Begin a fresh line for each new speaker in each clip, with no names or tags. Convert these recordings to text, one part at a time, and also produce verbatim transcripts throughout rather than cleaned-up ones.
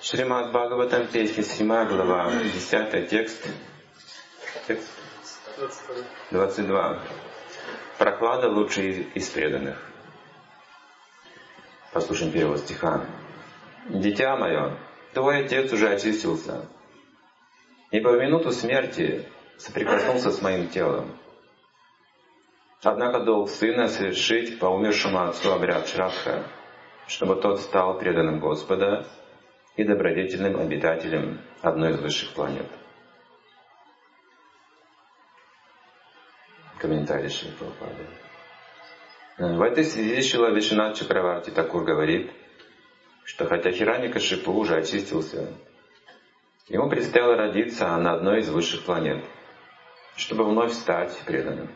Шримад Бхагаватам, песня седьмая глава, десятый текст, текст двадцать два. Прохлада лучший из преданных. Послушаем перевод стиха. «Дитя мое, твой отец уже очистился, ибо в минуту смерти соприкоснулся с моим телом. Однако долг сына совершить по умершему отцу обряд Шрадха, чтобы тот стал преданным Господа и добродетельным обитателем одной из высших планет». Комментарий Шри Прабхупады. В этой связи Шрила Вишванат Чакраварти Такур говорит, что хотя Хираньякашипу уже очистился, ему предстояло родиться на одной из высших планет, чтобы вновь стать преданным.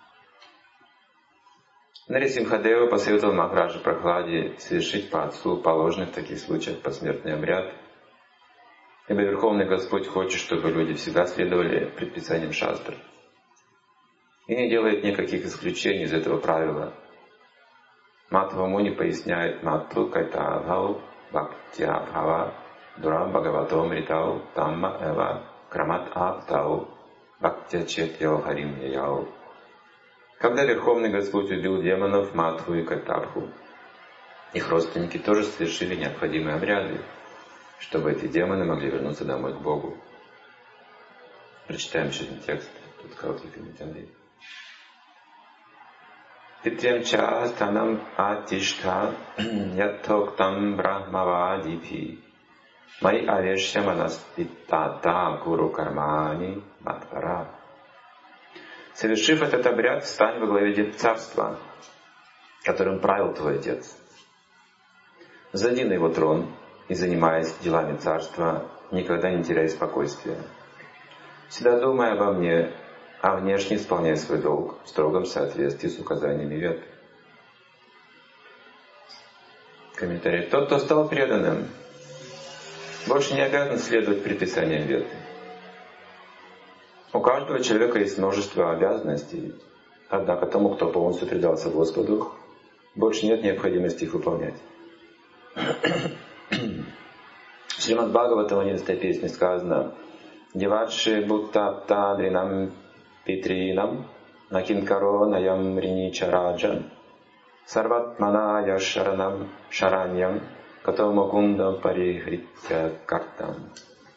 Нарисимхадева посоветовал Махараджа Прохладе совершить по отцу положенный в таких случаях посмертный обряд, ибо Верховный Господь хочет, чтобы люди всегда следовали предписаниям шастр и не делает никаких исключений из этого правила. Маттва Муни поясняет Матту Кайтавхау Бхактиабхава Дура Бхагаватом Ритау Тамма Эва Крамат Аптау Бхактячет Йохарим Яяу. Когда Верховный Господь убил демонов Матху и Кайтабху, их родственники тоже совершили необходимые обряды, чтобы эти демоны могли вернуться домой к Богу. Прочитаем еще один текст. Тут короткий комментарий. Питьям ча станам атишта ятоктам брахмавадипи май авешьяманаспитата гуру кармани матвара. Совершив этот обряд, встань во главе царства, которым правил твой отец. Зайди на его трон и, занимаясь делами царства, никогда не теряй спокойствия. Всегда думай обо мне, а внешне исполняй свой долг в строгом соответствии с указаниями вед. Комментарий. Тот, кто стал преданным, больше не обязан следовать предписаниям вед. У каждого человека есть множество обязанностей, однако тому, кто полностью предался Господу, больше нет необходимости их выполнять. В Шримад Бхагаватам, одиннадцатой песне сказано: «Девадши буттаптадринам питринам накинкаро наям риничараджан сарватманая шаранам шараньям катамакундам парихритя картам».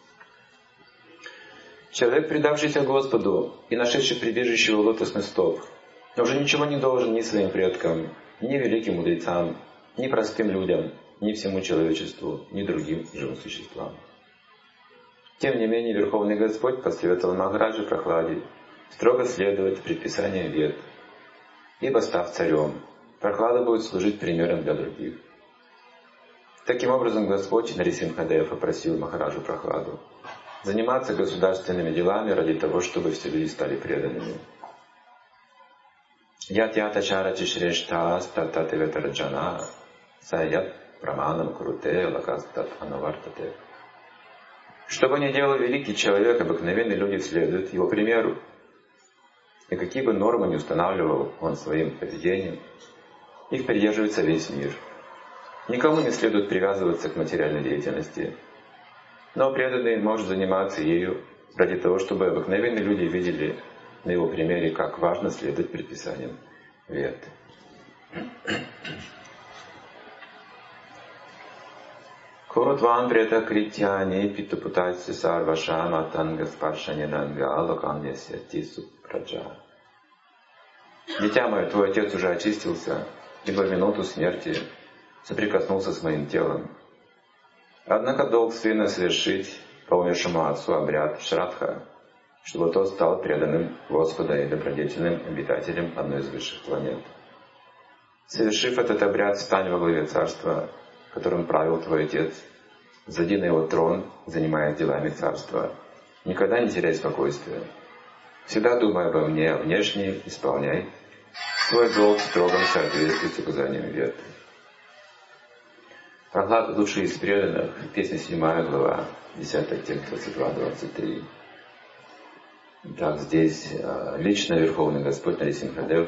Человек, предавшийся Господу и нашедший прибежище у лотосных стоп, уже ничего не должен ни своим предкам, ни великим мудрецам, ни простым людям, ни всему человечеству, ни другим живым существам. Тем не менее, Верховный Господь посоветовал Махараджа Прохладе строго следовать предписаниям вед, ибо, став царем, Прохлада будет служить примером для других. Таким образом, Господь Нарисимхадева попросил Махараджу Прохладу заниматься государственными делами ради того, чтобы все люди стали преданными. Ят-ята чарати шрештас тататеветарджана саят праманам круте лакастат анавартате. Что бы ни делал великий человек, обыкновенные люди следуют его примеру. И какие бы нормы ни устанавливал он своим поведением, их придерживается весь мир. Никому не следует привязываться к материальной деятельности, но преданный может заниматься ею ради того, чтобы обыкновенные люди видели на его примере, как важно следовать предписаниям вед. Коротван прета критяни питупутайся сарвашам атанга спаршанянанга алаканьяся тису праджа. Дитя мое, твой отец уже очистился, ибо в минуту смерти соприкоснулся с моим телом. Однако долг сына совершить по умершему отцу обряд Шрадха, чтобы тот стал преданным Господа и добродетельным обитателем одной из высших планет. Совершив этот обряд, стань во главе царства, которым правил твой отец. Зайди на его трон, занимаясь делами царства. Никогда не теряй спокойствия. Всегда думай обо мне, а внешне исполняй свой долг в строгом соответствии с указанием вед. Прохлада души из преданных, песня седьмая глава, десятый текст двадцать два двадцать три. Так, здесь лично Верховный Господь Нарисимхадев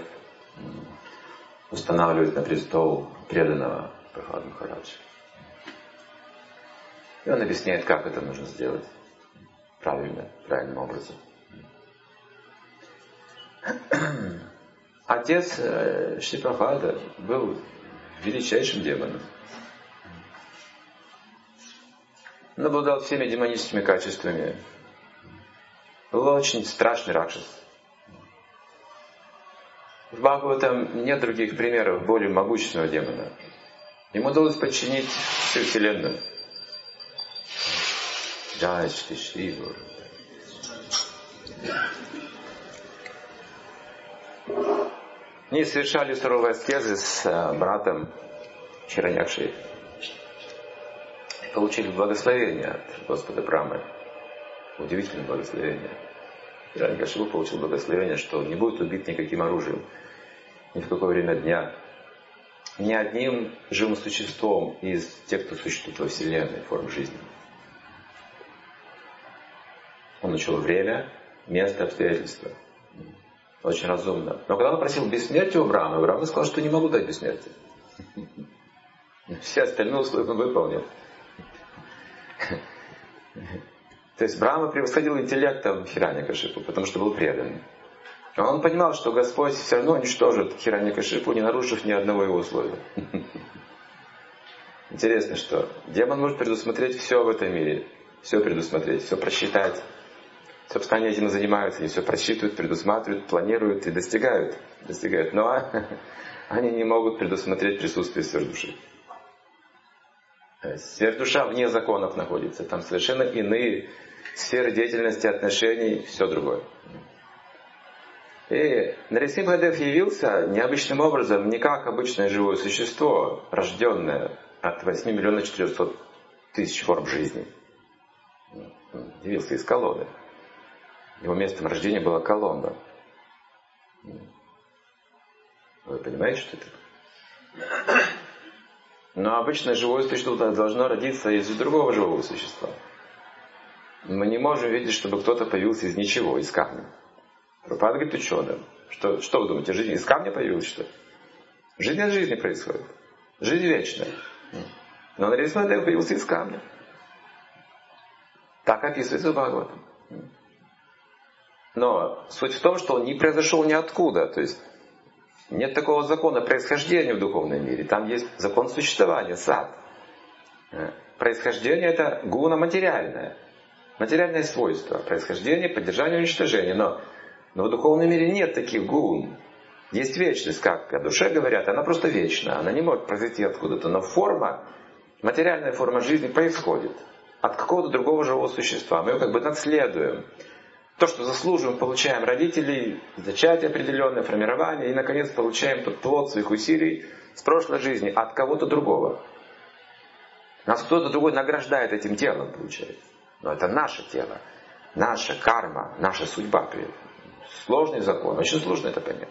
устанавливает на престол преданного Прохлада Махараджа. И он объясняет, как это нужно сделать правильно, правильным образом. Отец Шри Прабхупада был величайшим демоном. Он обладал всеми демоническими качествами. Был очень страшный ракшас. В Бхагаватам нет других примеров более могущественного демона. Ему удалось подчинить всю Вселенную. Джай Шри Шри Гуру. Они совершали суровые аскезы с братом Хираньякшей. Получили благословение от Господа Брамы. Удивительное благословение. Хираньякшипу получил благословение, что он не будет убит никаким оружием, ни в какое время дня, ни одним живым существом из тех, кто существует во Вселенной, форм жизни. Он учил время, место, обстоятельства. Очень разумно. Но когда он просил бессмертия у Брамы, Брама сказал, что не могу дать бессмертие. Все остальные условия он выполнил. То есть Брама превосходил интеллектом Хираньякашипу, потому что был предан. А он понимал, что Господь все равно уничтожит Хираньякашипу, не нарушив ни одного его условия. Интересно, что демон может предусмотреть все в этом мире. Все предусмотреть, все просчитать. Собственно, они этим и занимаются. Они все просчитывают, предусматривают, планируют и достигают. достигают. Но они не могут предусмотреть присутствие сверхдуши. Сверхдуша вне законов находится. Там совершенно иные сферы деятельности, отношений, все другое. И Нарисимхадев явился необычным образом, не как обычное живое существо, рожденное от восьми миллионов четырехсот тысяч форм жизни. Явился из колонны. Его местом рождения была колонна. Вы понимаете, что это? Но обычное живое существо должно родиться из другого живого существа. Мы не можем видеть, чтобы кто-то появился из ничего, из камня. Прабхупада говорит ученым, что, что вы думаете, жизнь из камня появилась, что ли? Жизнь от жизни происходит. Жизнь вечная. Но Нарисимхадев появился из камня. Так описывается в Бхагаватам. Но суть в том, что он не произошел ниоткуда. То есть нет такого закона происхождения в духовном мире. Там есть закон существования, сад. Происхождение — это гуна материальное. Материальное свойство. Происхождение, поддержание, уничтожение. Но, но в духовном мире нет таких гун. Есть вечность, как о душе говорят. Она просто вечна. Она не может произойти откуда-то. Но форма, материальная форма жизни происходит от какого-то другого живого существа. Мы ее как бы наследуем. То, что заслуживаем, получаем родителей, зачатие определенное, формирование, и, наконец, получаем тот плод своих усилий с прошлой жизни от кого-то другого. Нас кто-то другой награждает этим телом, получается. Но это наше тело, наша карма, наша судьба. Сложный закон, очень сложно это понять.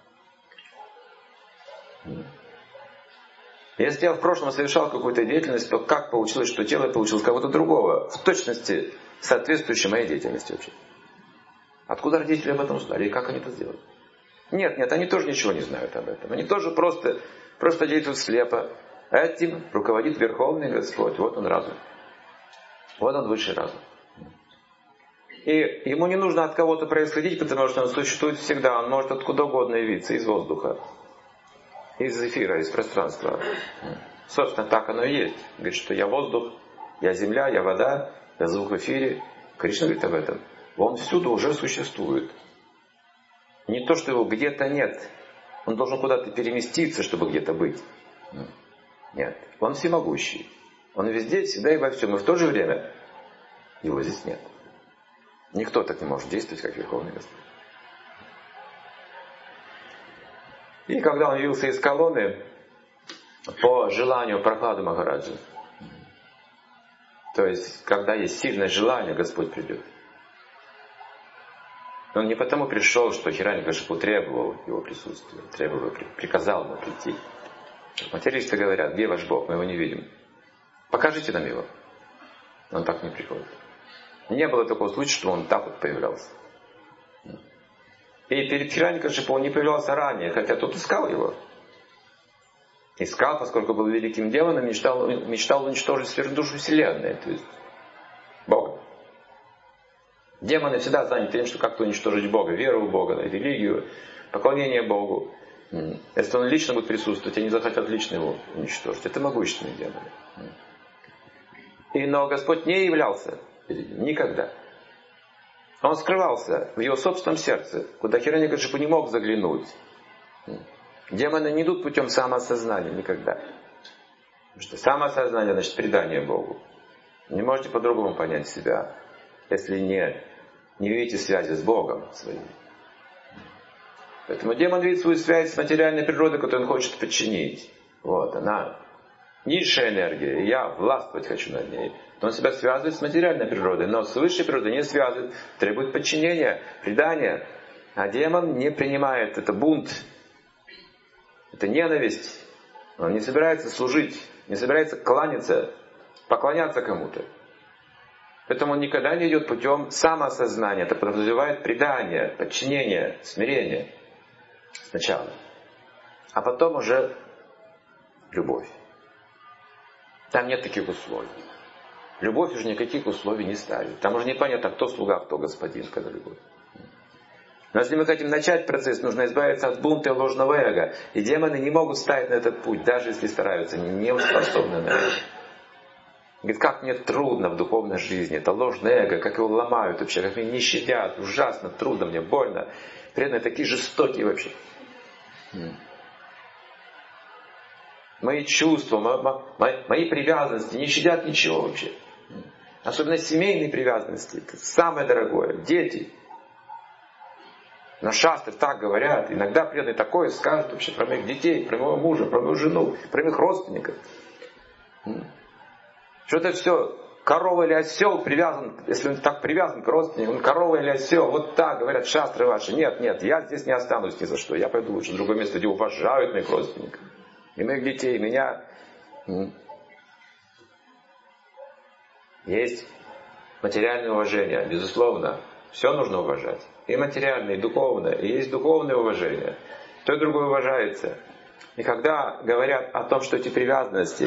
Если я в прошлом совершал какую-то деятельность, то как получилось, что тело получилось кого-то другого, в точности соответствующей моей деятельности вообще? Откуда родители об этом знали? И как они это сделали? Нет, нет, они тоже ничего не знают об этом. Они тоже просто, просто действуют слепо. Этим руководит Верховный Господь. Вот он разум. Вот он высший разум. И ему не нужно от кого-то происходить, потому что он существует всегда. Он может откуда угодно явиться. Из воздуха, из эфира, из пространства. Собственно, так оно и есть. Говорит, что я воздух, я земля, я вода, я звук в эфире. Кришна говорит об этом. Он всюду уже существует. Не то, что его где-то нет. Он должен куда-то переместиться, чтобы где-то быть. Нет. Он всемогущий. Он везде, всегда и во всем. И в то же время его здесь нет. Никто так не может действовать, как Верховный Господь. И когда он явился из колонны, по желанию Прохлады Махараджи, то есть, когда есть сильное желание, Господь придет. Он не потому пришел, что Хираньякашипу требовал его присутствия, требовал, приказал ему прийти. Материалисты говорят, где ваш Бог, мы его не видим. Покажите нам его. Он так не приходит. Не было такого случая, что он так вот появлялся. И перед Хираньякашипу он не появлялся ранее, хотя тот искал его. Искал, поскольку был великим демоном, мечтал, мечтал уничтожить сверхдушу Вселенной, то есть Бога. Демоны всегда заняты тем, что как-то уничтожить Бога, веру в Бога, религию, поклонение Богу. Если он лично будет присутствовать, они захотят лично его уничтожить. Это могущественные демоны. И, но Господь не являлся никогда. Он скрывался в его собственном сердце, куда Хирanyакашипу не мог заглянуть. Демоны не идут путем самоосознания никогда. Потому что самоосознание значит предание Богу. Не можете по-другому понять себя, если не, не видите связи с Богом своим. Поэтому демон видит свою связь с материальной природой, которую он хочет подчинить. Вот она. Низшая энергия, и я властвовать хочу над ней. Но он себя связывает с материальной природой, но с высшей природой не связывает, требует подчинения, предания. А демон не принимает, это бунт, это ненависть. Он не собирается служить, не собирается кланяться, поклоняться кому-то. Поэтому он никогда не идет путем самоосознания. Это подразумевает предание, подчинение, смирение сначала. А потом уже любовь. Там нет таких условий. Любовь уже никаких условий не ставит. Там уже непонятно, кто слуга, кто господин, когда любовь. Но если мы хотим начать процесс, нужно избавиться от бунта и ложного эго. И демоны не могут встать на этот путь, даже если стараются, они не способны на это. Говорит, как мне трудно в духовной жизни, это ложное эго, как его ломают вообще, как меня не щадят, ужасно, трудно мне, больно. Преданные такие жестокие вообще. Мои чувства, мои, мои привязанности не щадят ничего вообще. Особенно семейные привязанности. Это самое дорогое. Дети. Но шастры так говорят. Иногда преданные такое скажут вообще про моих детей, про моего мужа, про мою жену, про моих родственников. Что это все корова или осел привязан, если он так привязан к родственникам, он корова или осел, вот так говорят шастры ваши. Нет, нет, я здесь не останусь ни за что. Я пойду лучше в другое место, где уважают моих родственников. И моих детей, и меня. Есть материальное уважение, безусловно. Все нужно уважать. И материальное, и духовное. И есть духовное уважение. То и другое уважается. И когда говорят о том, что эти привязанности,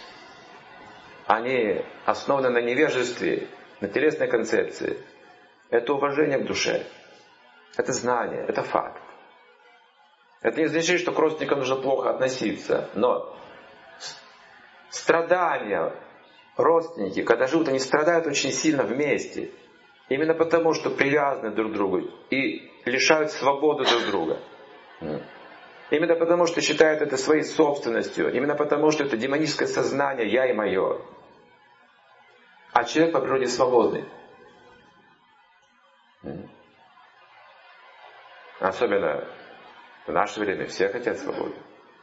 они основаны на невежестве, на телесной концепции, это уважение к душе. Это знание, это факт. Это не значит, что к родственникам нужно плохо относиться. Но страдания родственники, когда живут, они страдают очень сильно вместе. Именно потому, что привязаны друг к другу и лишают свободы друг друга. Именно потому, что считают это своей собственностью. Именно потому, что это демоническое сознание «я» и «моё». А человек по природе свободный. Особенно в наше время все хотят свободы.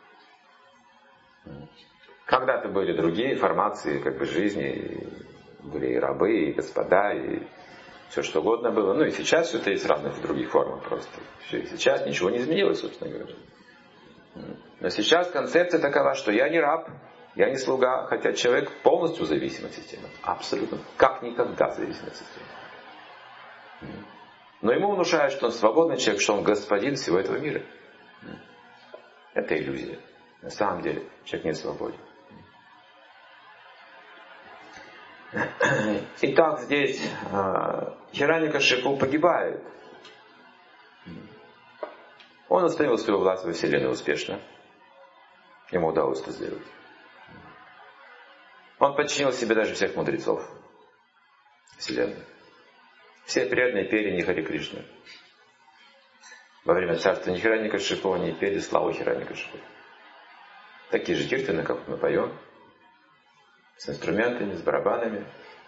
Когда-то были другие формации как бы, жизни. Были и рабы, и господа, и все что угодно было. Ну и сейчас все это есть в разных других формах просто. Все, и сейчас ничего не изменилось, собственно говоря. Но сейчас концепция такова, что я не раб, я не слуга, хотя человек полностью зависим от системы. Абсолютно. Как никогда зависим от системы. Но ему внушают, что он свободный человек, что он господин всего этого мира. Это иллюзия. На самом деле человек не свободен. Итак, здесь Хирanyакашипу погибает. Он установил свою власть во Вселенной успешно. Ему удалось это сделать. Он подчинил себе даже всех мудрецов Вселенной. Все преданные пели не Харе Кришна. Во время царствования Хирanyакашипу они пели славу Хирanyакашипу. Такие же киртаны, как мы поем. С инструментами, с барабанами.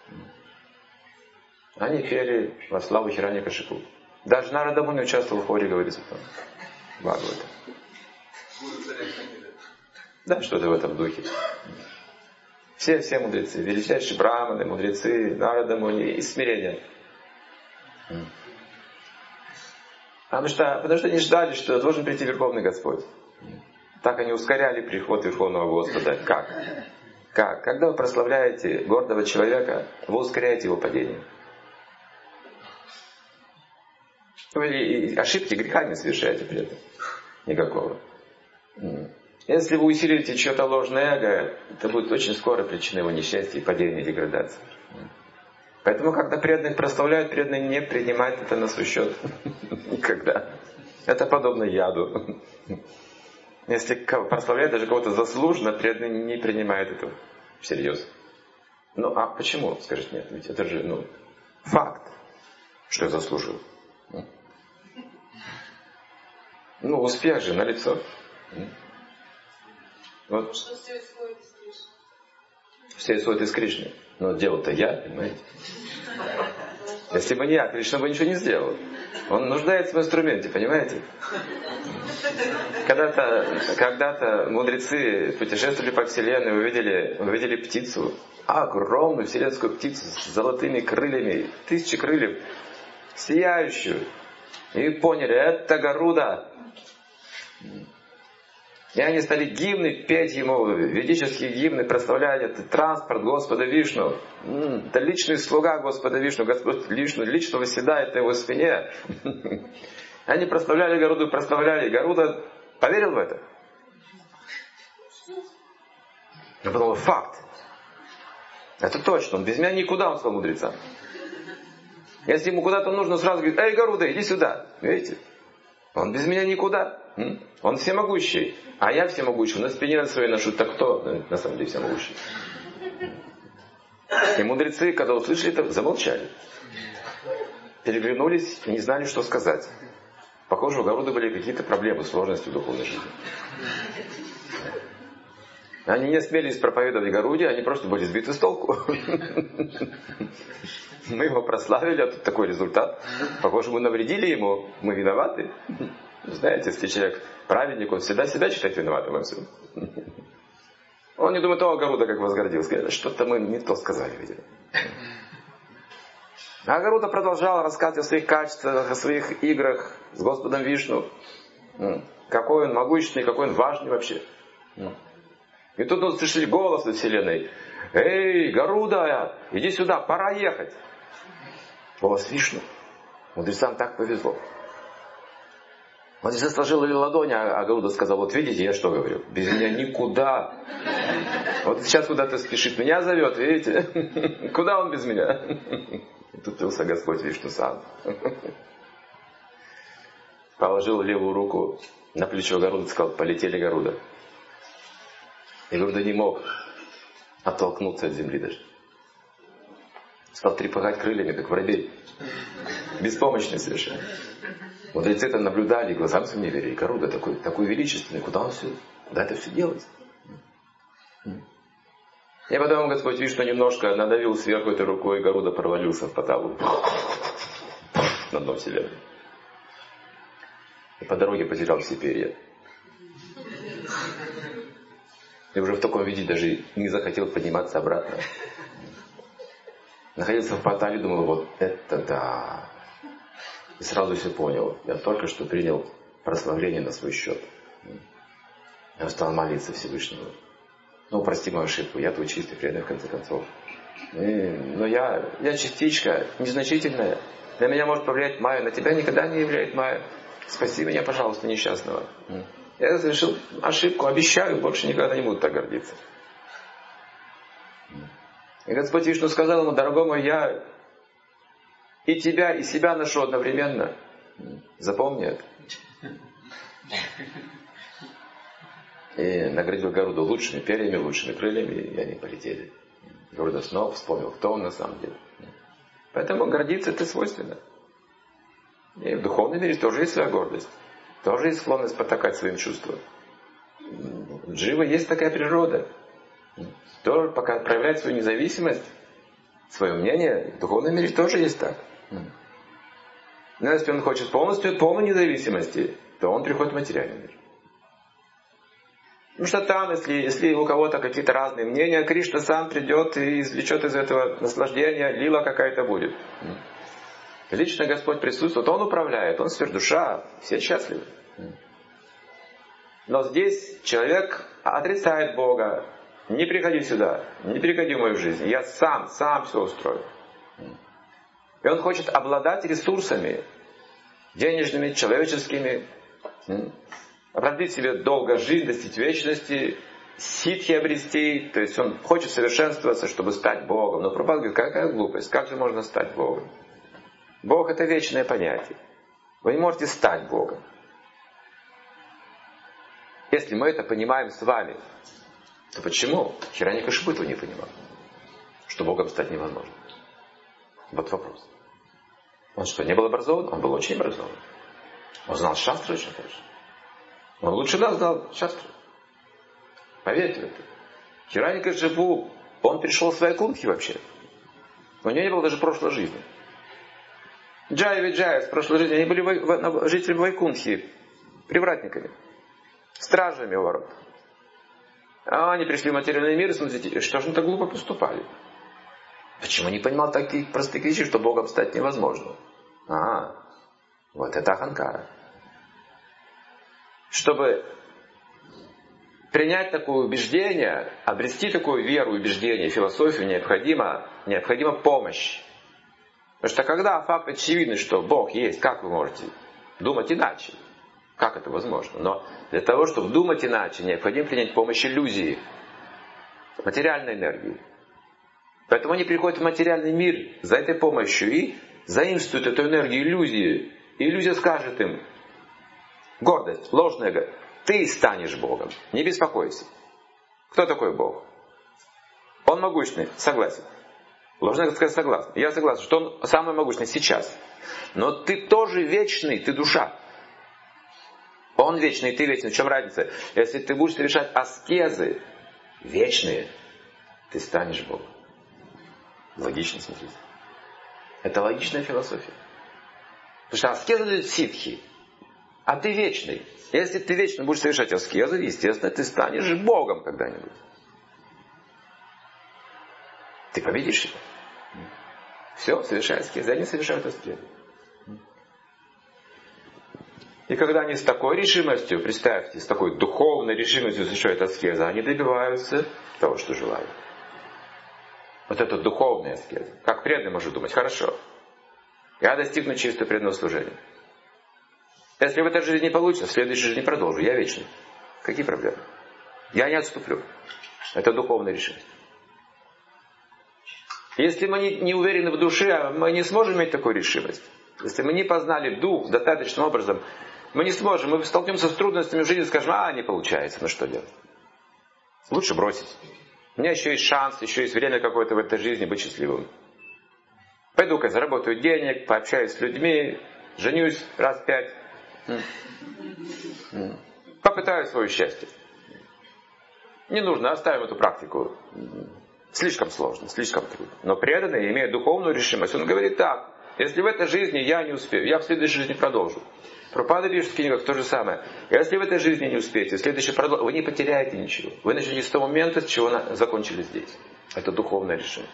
Они пели во славу Хирanyакашипу. Даже Нарада Муни участвовал в хоре, говорится там. Бхагавата. Да, что-то в этом духе. Все, все мудрецы, величайшие браманы, мудрецы, Нарада Муни и смирение. Потому что, потому что они ждали, что должен прийти Верховный Господь. Так они ускоряли приход Верховного Господа. Как? Как? Когда вы прославляете гордого человека, вы ускоряете его падение. Вы и ошибки, греха не совершаете при этом. Никакого. Если вы усилите чье-то ложное эго, это будет очень скоро причиной его несчастья и падения, и деградации. Поэтому, когда преданных прославляют, преданные не принимают это на свой счет. Никогда. Это подобно яду. Если прославляют даже кого-то заслуженно, преданные не принимают этого всерьез. Ну, а почему? Скажешь, нет, ведь это же, ну, факт, что я заслужил. Ну, успех же налицо. Вот.
Что все исходит из Кришны.
Все исходит из Кришны. Но дело-то я, понимаете? Если бы не я, Кришна бы ничего не сделал. Он нуждается в инструменте, понимаете? Когда-то, когда-то мудрецы путешествовали по Вселенной, увидели, увидели птицу, огромную вселенскую птицу с золотыми крыльями, тысячи крыльев, сияющую. И поняли, это Гаруда. И они стали гимны петь ему, ведические гимны, прославляя этот транспорт Господа Вишну. Это личный слуга Господа Вишну, Господь Вишну лично восседает на его спине. Они прославляли Гаруду, прославляли. Гаруда поверил в это. Он подумал, факт. Это точно, он без меня никуда, он сказал мудрецам. Если ему куда-то нужно, сразу говорит, эй, Гаруда, иди сюда. Видите? Он без меня никуда. Он всемогущий. А я всемогущий. На спине на своей ношу. Так кто на самом деле всемогущий? И мудрецы, когда услышали это, замолчали. Переглянулись и не знали, что сказать. Похоже, у Гаруды были какие-то проблемы, сложности в духовной жизни. Они не осмелились проповедовать Гаруде, они просто были сбиты с толку. Мы его прославили, а тут такой результат. Похоже, мы навредили ему, мы виноваты. Знаете, если человек праведник, он всегда себя считает виноватым во всем. Он не думает, о, Гаруда как возгордился. Что-то мы не то сказали, видимо. А Гаруда продолжал рассказывать о своих качествах, о своих играх с Господом Вишну. Какой он могущественный, какой он важный вообще. И тут он слышали голос из Вселенной. Эй, Гаруда, иди сюда, пора ехать. Голос Вишну. Мудрецам так повезло. Он здесь сложил ладони, а Гаруда сказал, вот видите, я что говорю, без меня никуда. Вот сейчас куда-то спешит, меня зовет, видите? Куда он без меня? И тут появился Господь Вишну сам. Положил левую руку на плечо Гаруда и сказал, полетели, Гаруда. И Гаруда не мог оттолкнуться от земли даже. Стал трепыхать крыльями, как воробей. Беспомощный совершенно. Мудрецы это наблюдали, глазам своим не верили. Гаруда такой, такой величественный, куда он все, куда это все делать? И потом Господь Вишну немножко надавил сверху этой рукой, и Гаруда провалился в потолок. На дно Вселенной. И по дороге потерял все перья. И уже в таком виде даже не захотел подниматься обратно. Находился в портале, думал, вот это да. И сразу все понял. Я только что принял прославление на свой счет. Я стал молиться Всевышнему. Ну, прости мою ошибку, я твой чистый преданный в конце концов. И, но я, я частичка, незначительная. На меня может повлиять Майя, на тебя никогда не влияет Майя. Спаси меня, пожалуйста, несчастного. Я совершил ошибку, обещаю, больше никогда не буду так гордиться. И Господь Вишну сказал ему, дорогой мой, я и тебя, и себя ношу одновременно. Запомни это. И наградил Гаруду лучшими перьями, лучшими крыльями, и они полетели. Гаруда снова вспомнил, кто он на самом деле. Поэтому гордиться это свойственно. И в духовном мире тоже есть своя гордость. Тоже есть склонность потакать своим чувствам. В дживе есть такая природа. Тоже пока проявляет свою независимость, свое мнение, в духовном мире тоже есть так. Но если он хочет полностью, полной независимости, то он приходит в материальный мир. Ну что там, если, если у кого-то какие-то разные мнения, Кришна сам придет и извлечет из этого наслаждения, лила какая-то будет. Лично Господь присутствует, Он управляет, Он сверхдуша, все счастливы. Но здесь человек отрицает Бога. Не приходи сюда, не приходи в мою жизнь. Я сам, сам все устрою. И он хочет обладать ресурсами, денежными, человеческими. продлить себе долго жизнь, достичь вечности, ситхи обрести, то есть он хочет совершенствоваться, чтобы стать Богом. Но Прабхупада говорит, какая глупость, как же можно стать Богом? Бог это вечное понятие. Вы не можете стать Богом. Если мы это понимаем с вами, то почему Хираньякашипу этого не понимал? Что Богом стать невозможно. Вот вопрос. Он что, не был образован? Он был очень образован. Он знал шастры очень хорошо. Он лучше нас знал шастры. Поверьте в это. Хираньякашипу, он пришел в Вайкунтхи вообще. У него не было даже прошлой жизни. Джая и Джая в прошлой жизни, они были жителями Вайкунтхи, привратниками, стражами у ворот. А они пришли в материальный мир и смотрите, что же они так глупо поступали? Почему не понимал таких простых вещей, что Богом стать невозможно? А, вот это аханкара. Чтобы принять такое убеждение, обрести такую веру, убеждение, философию, необходима, необходима помощь. Потому что когда факт очевидный, что Бог есть, как вы можете думать иначе? Как это возможно? Но для того, чтобы думать иначе, необходимо принять помощь иллюзии, материальной энергии. Поэтому они приходят в материальный мир за этой помощью и заимствуют эту энергию иллюзии. И иллюзия скажет им, гордость, ложное эго, ты станешь Богом, не беспокойся. Кто такой Бог? Он могущный, согласен. Ложное эго сказать согласен. Я согласен, что он самый могущный сейчас. Но ты тоже вечный, ты душа. Он вечный, ты вечный. В чем разница? Если ты будешь совершать аскезы вечные, ты станешь Богом. Логично, смотрите. Это логичная философия. Потому что аскезы дают ситхи. А ты вечный. Если ты вечно будешь совершать аскезы, естественно, ты станешь Богом когда-нибудь. Ты победишь его. Все, совершай аскезы. Они совершают аскезы. И когда они с такой решимостью, представьте, с такой духовной решимостью совершают аскезы, они добиваются того, что желают. Вот это духовная аскеза. Как преданный может думать, хорошо, я достигну чистого преданного служения. Если в этой жизни не получится, в следующей жизни продолжу. Я вечный. Какие проблемы? Я не отступлю. Это духовная решимость. Если мы не, не уверены в душе, мы не сможем иметь такую решимость. Если мы не познали дух достаточным образом, мы не сможем. Мы столкнемся с трудностями в жизни и скажем, а, не получается, ну что делать? Лучше бросить. У меня еще есть шанс, еще есть время какое-то в этой жизни быть счастливым. Пойду-ка заработаю денег, пообщаюсь с людьми, женюсь раз пять. Попытаю свое счастье. Не нужно, оставим эту практику. Слишком сложно, слишком трудно. Но преданный, имея духовную решимость, он говорит так, если в этой жизни я не успею, я в следующей жизни продолжу. Прабхупада пишет в книгах то же самое. Если в этой жизни не успеете, в следующей продолжите, вы не потеряете ничего. Вы начнете с того момента, с чего закончили здесь. Это духовное решение.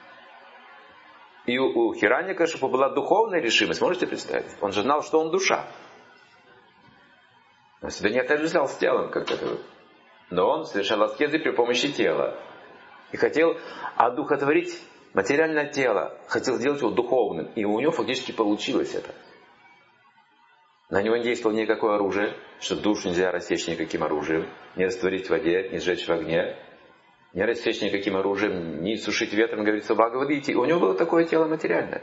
И у, у Хираньякашипу была духовная решимость, можете представить? Он же знал, что он душа. Он себя не отождествлял с телом, как это. Но он совершал аскезы при помощи тела. И хотел одухотворить материальное тело. Хотел сделать его духовным. И у него фактически получилось это. На него не действовало никакое оружие, что душу нельзя рассечь никаким оружием, не растворить в воде, не сжечь в огне, не рассечь никаким оружием, не сушить ветром, говорится, Бхагавад-гите. У него было такое тело материальное.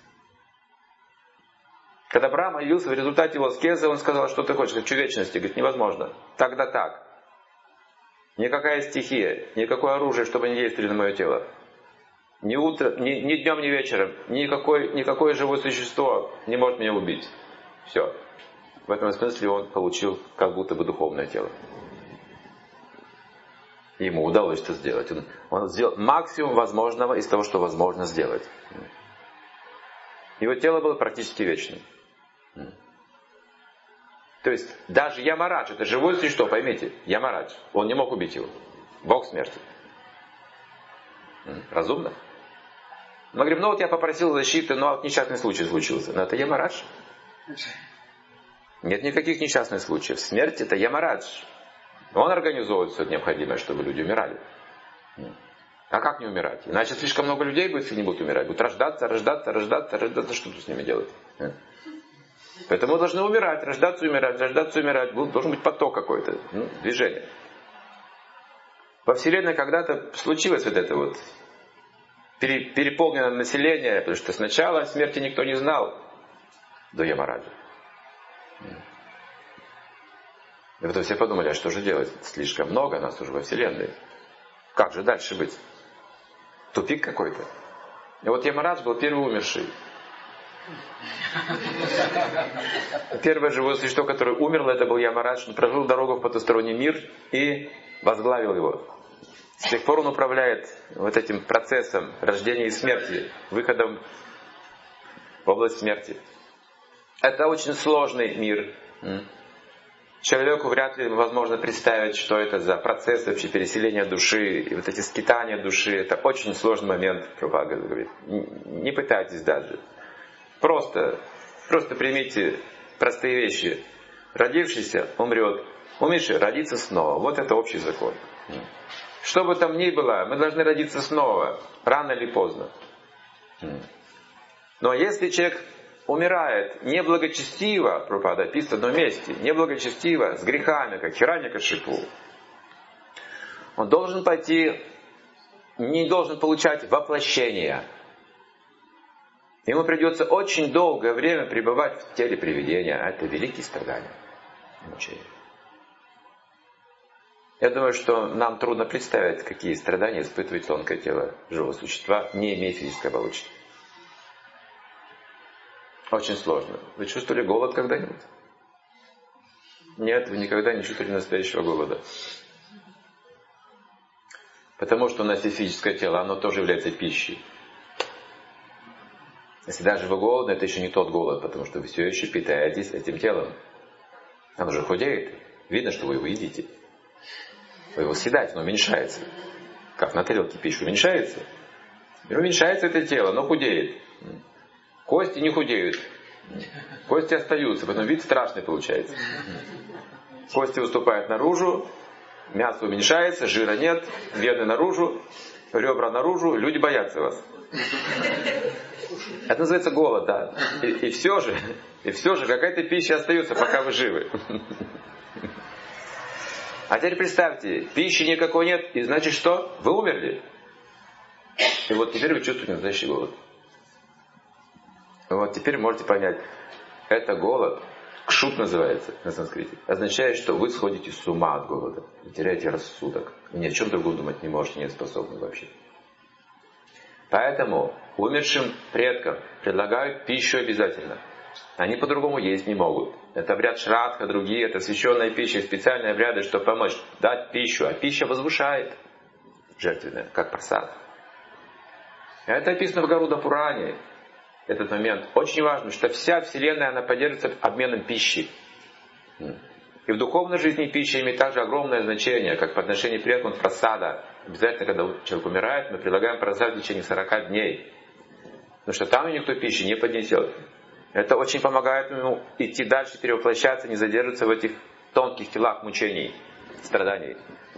Когда Брахма явился в результате его аскезы, он сказал, что ты хочешь, хочу вечности. Говорит, невозможно. Тогда так. Никакая стихия, никакое оружие, чтобы не действовали на мое тело. Ни, утро, ни, ни днем, ни вечером, никакое, никакое живое существо не может меня убить. Все. В этом смысле он получил как будто бы духовное тело. Ему удалось это сделать. Он, он сделал максимум возможного из того, что возможно сделать. Его тело было практически вечным. То есть даже Ямарадж, это живое существо, поймите, Ямарадж, он не мог убить его. Бог смерти. Разумно? Мы говорим, ну вот я попросил защиты, но вот несчастный случай случился. Но это Ямарадж. Нет никаких несчастных случаев. Смерть это Ямарадж. Он организует все необходимое, чтобы люди умирали. А как не умирать? Иначе слишком много людей будет, если не будут умирать. Будут рождаться, рождаться, рождаться, рождаться. Что тут с ними делать? Поэтому мы должны умирать, рождаться, умирать, рождаться, умирать. Должен быть поток какой-то, ну, движение. Во Вселенной когда-то случилось вот это вот переполненное население, потому что сначала о смерти никто не знал до Ямараджа. И потом все подумали, а что же делать? Слишком много нас уже во Вселенной. Как же дальше быть? Тупик какой-то. И вот Ямарадж был первый умерший. Первое живое существо, которое умерло, это был Ямарадж. Он прожил дорогу в потусторонний мир и возглавил его. С тех пор он управляет вот этим процессом рождения и смерти, выходом в область смерти. Это очень сложный мир. Человеку вряд ли возможно представить, что это за процесс вообще переселения души, и вот эти скитания души. Это очень сложный момент, Прабхупада говорит. Не пытайтесь даже. Просто, просто примите простые вещи. Родившийся умрет, умерший родится снова. Вот это общий закон. Что бы там ни было, мы должны родиться снова, рано или поздно. Но если человек умирает неблагочестиво, Прабхупада описывает в одном месте, неблагочестиво, с грехами, как Хираньякашипу, он должен пойти, не должен получать воплощение. Ему придется очень долгое время пребывать в теле привидения, а это великие страдания, мучения. Я думаю, что нам трудно представить, какие страдания испытывает тонкое тело живого существа, не имея физической оболочки. Очень сложно. Вы чувствовали голод когда-нибудь? Нет, вы никогда не чувствовали настоящего голода. Потому что у нас есть физическое тело, оно тоже является пищей. Если даже вы голодны, это еще не тот голод, потому что вы все еще питаетесь этим телом. Оно же худеет. Видно, что вы его едите. Вы его съедаете, но уменьшается. Как на тарелке пища уменьшается. И уменьшается это тело, но худеет. Кости не худеют. Кости остаются, поэтому вид страшный получается. Кости выступают наружу, мясо уменьшается, жира нет, вены наружу, ребра наружу, люди боятся вас. Это называется голод, да. И, и все же, и все же какая-то пища остается, пока вы живы. А теперь представьте, пищи никакой нет, и значит что? Вы умерли. И вот теперь вы чувствуете настоящий голод. Вот теперь можете понять, это голод, кшут называется на санскрите, означает, что вы сходите с ума от голода, вы теряете рассудок, ни о чем другом думать не можете, не способны вообще. Поэтому умершим предкам предлагают пищу обязательно. Они по-другому есть не могут. Это обряд Шрадха, другие, это священная пища, специальные обряды, чтобы помочь дать пищу. А пища возвышает жертвенная, как прасад. Это описано в Гаруда Пуране. Этот момент очень важный, что вся Вселенная, она поддерживается обменом пищи. И в духовной жизни пища имеет также огромное значение, как по отношению предкам прасада. Обязательно, когда человек умирает, мы предлагаем прасад в течение сорока дней. Потому что там никто пищи не поднесет. Это очень помогает ему идти дальше, перевоплощаться, не задерживаться в этих тонких телах мучений, страданий.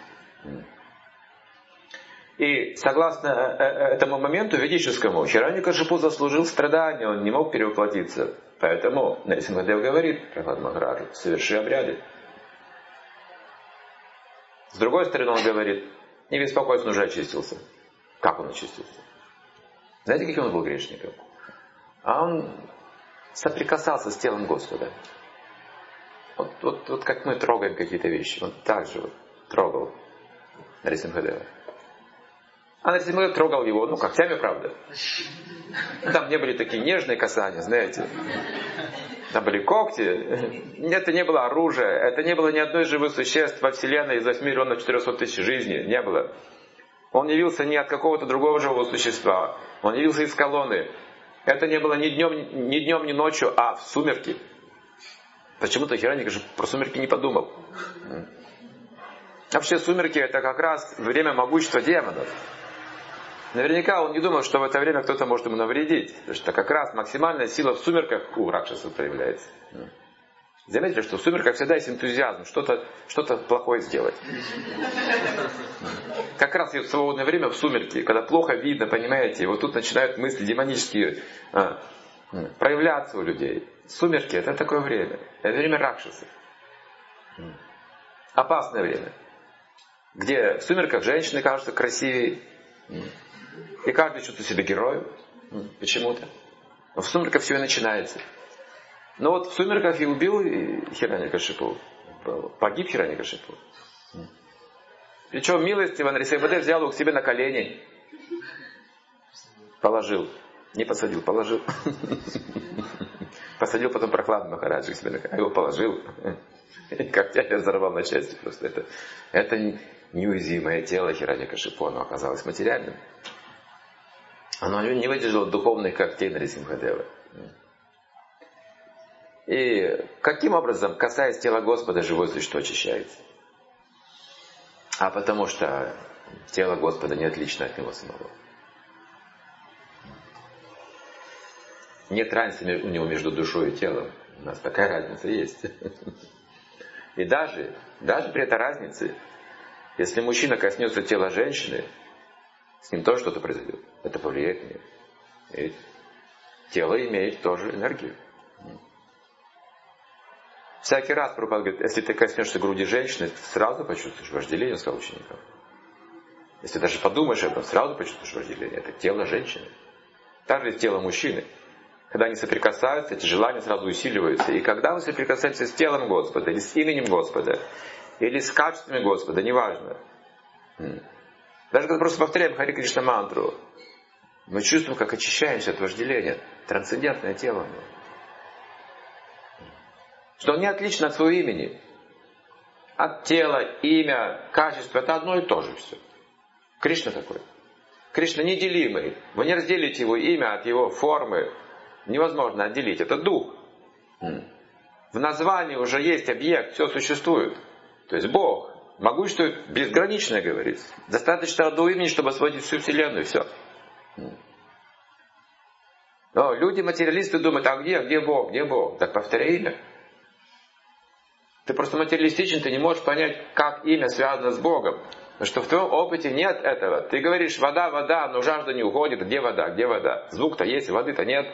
И согласно этому моменту ведическому, Хираньякашипу заслужил страдания, он не мог перевоплотиться. Поэтому Нарисимхадев говорит Прахлад Махараджу: соверши обряды. С другой стороны, он говорит: не беспокойся, он уже очистился. Как он очистился? Знаете, каким он был грешником? А он соприкасался с телом Господа. Вот, вот, вот как мы трогаем какие-то вещи. Он так же вот трогал Нарисимхадева. А Нарисимхадев трогал его, ну, когтями, правда. Там не были такие нежные касания, знаете. Там были когти. Это не было оружие. Это не было ни одной живых существ во Вселенной из восьми миллионов четырехсот тысяч жизней. Не было. Он явился не от какого-то другого живого существа. Он явился из колонны. Это не было ни днем, ни днем, ни ночью, а в сумерки. Почему-то Хираньякашипу про сумерки не подумал. Вообще сумерки — это как раз время могущества демонов. Наверняка он не думал, что в это время кто-то может ему навредить. Потому что как раз максимальная сила в сумерках у ракшасов проявляется. Заметили, что в сумерках всегда есть энтузиазм что-то, что-то плохое сделать. Как раз в свободное время в сумерки, когда плохо видно, понимаете, вот тут начинают мысли демонические а, проявляться у людей. Сумерки — это такое время. Это время ракшасов. Опасное время. Где в сумерках женщины кажутся красивее. И каждый чувствует себя героем. Почему-то. Но в сумерках все и начинается. Но вот в сумерках и убил Хираньякашипу. Погиб Хираньякашипу. Причем милостиво Нарисимхадев взял его к себе на колени. Положил. Не посадил, положил. Посадил потом Прохладу Махараджа к себе на колени. А его положил. Как тебя взорвал на части просто. Это, это неуязвимое тело Хираньякашипу. Оно оказалось материальным. Оно не выдержало духовных когтей Нарисимхадева. И каким образом, касаясь тела Господа, живое существо очищается? А потому что тело Господа не отлично от Него самого. Нет разницы у Него между душой и телом. У нас такая разница есть. И даже, даже при этой разнице, если мужчина коснется тела женщины, с ним тоже что-то произойдет. Это повлияет на него. И тело имеет тоже энергию. Всякий раз Прабхупада говорит, если ты коснешься груди женщины, ты сразу почувствуешь вожделение, сказал ученикам. Если даже подумаешь об этом, сразу почувствуешь вожделение. Это тело женщины. Также и тело мужчины. Когда они соприкасаются, эти желания сразу усиливаются. И когда вы соприкасаетесь с телом Господа, или с именем Господа, или с качествами Господа, неважно. Даже когда просто повторяем Хари Кришна мантру, мы чувствуем, как очищаемся от вожделения. Трансцендентное тело. Что он не отлично от своего имени. От тела, имя, качество. Это одно и то же все. Кришна такой. Кришна неделимый. Вы не разделите его имя от его формы. Невозможно отделить. Это дух. В названии уже есть объект. Все существует. То есть Бог. Могущество безграничное, говорится. Достаточно одного имени, чтобы освободить всю Вселенную. Все. Но люди, материалисты, думают, а где, где Бог, где Бог? Так повторяй имя. Ты просто материалистичен, ты не можешь понять, как имя связано с Богом. Потому что в твоем опыте нет этого. Ты говоришь, вода, вода, но жажда не уходит. Где вода, где вода? Звук-то есть, воды-то нет.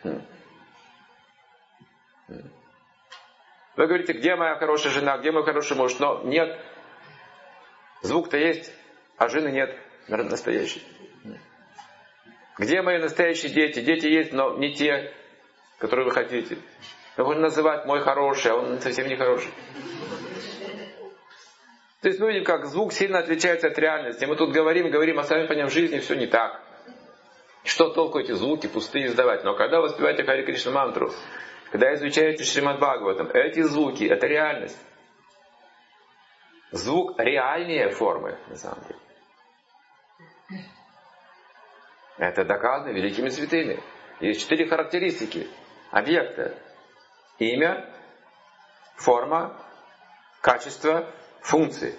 Вы говорите, где моя хорошая жена, где мой хороший муж? Но нет. Звук-то есть, а жены нет. Настоящий. Где мои настоящие дети? Дети есть, но не те, которые вы хотите. Вы можете называть мой хороший, а он совсем не хороший. То есть мы видим, как звук сильно отличается от реальности. Мы тут говорим, говорим, а сами понимаем, в жизни все не так. Что толку эти звуки пустые издавать? Но когда вы спеваете Хари Кришна мантру, когда изучаете Шримад Бхагаватам, эти звуки, это реальность. Звук реальнее формы, на самом деле. Это доказано великими святыми. Есть четыре характеристики объекта. Имя, форма, качество, функции.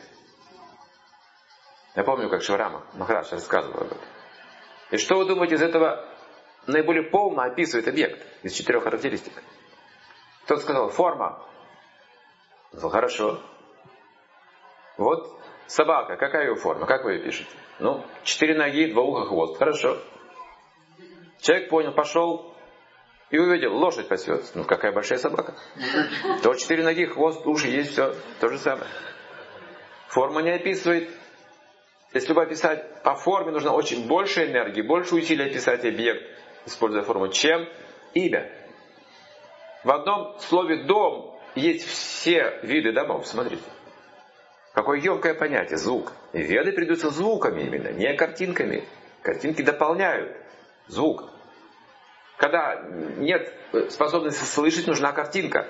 Я помню, как Шиварама Махарадж рассказывал об этом. И что вы думаете, из этого наиболее полно описывает объект из четырех характеристик? Кто-то сказал, форма. Он сказал, хорошо. Вот собака, какая ее форма? Как вы ее пишете? Ну, четыре ноги, два уха, хвост. Хорошо. Человек понял, пошел и увидел, лошадь пасется. Ну, какая большая собака. То четыре ноги, хвост, уши, есть все. То же самое. Форма не описывает. Если бы описать по форме, нужно очень больше энергии, больше усилий описать объект, используя форму, чем имя. В одном слове «дом» есть все виды домов. Смотрите. Какое емкое понятие. Звук. И веды придутся звуками именно, не картинками. Картинки дополняют звук. Когда нет способности слышать, нужна картинка.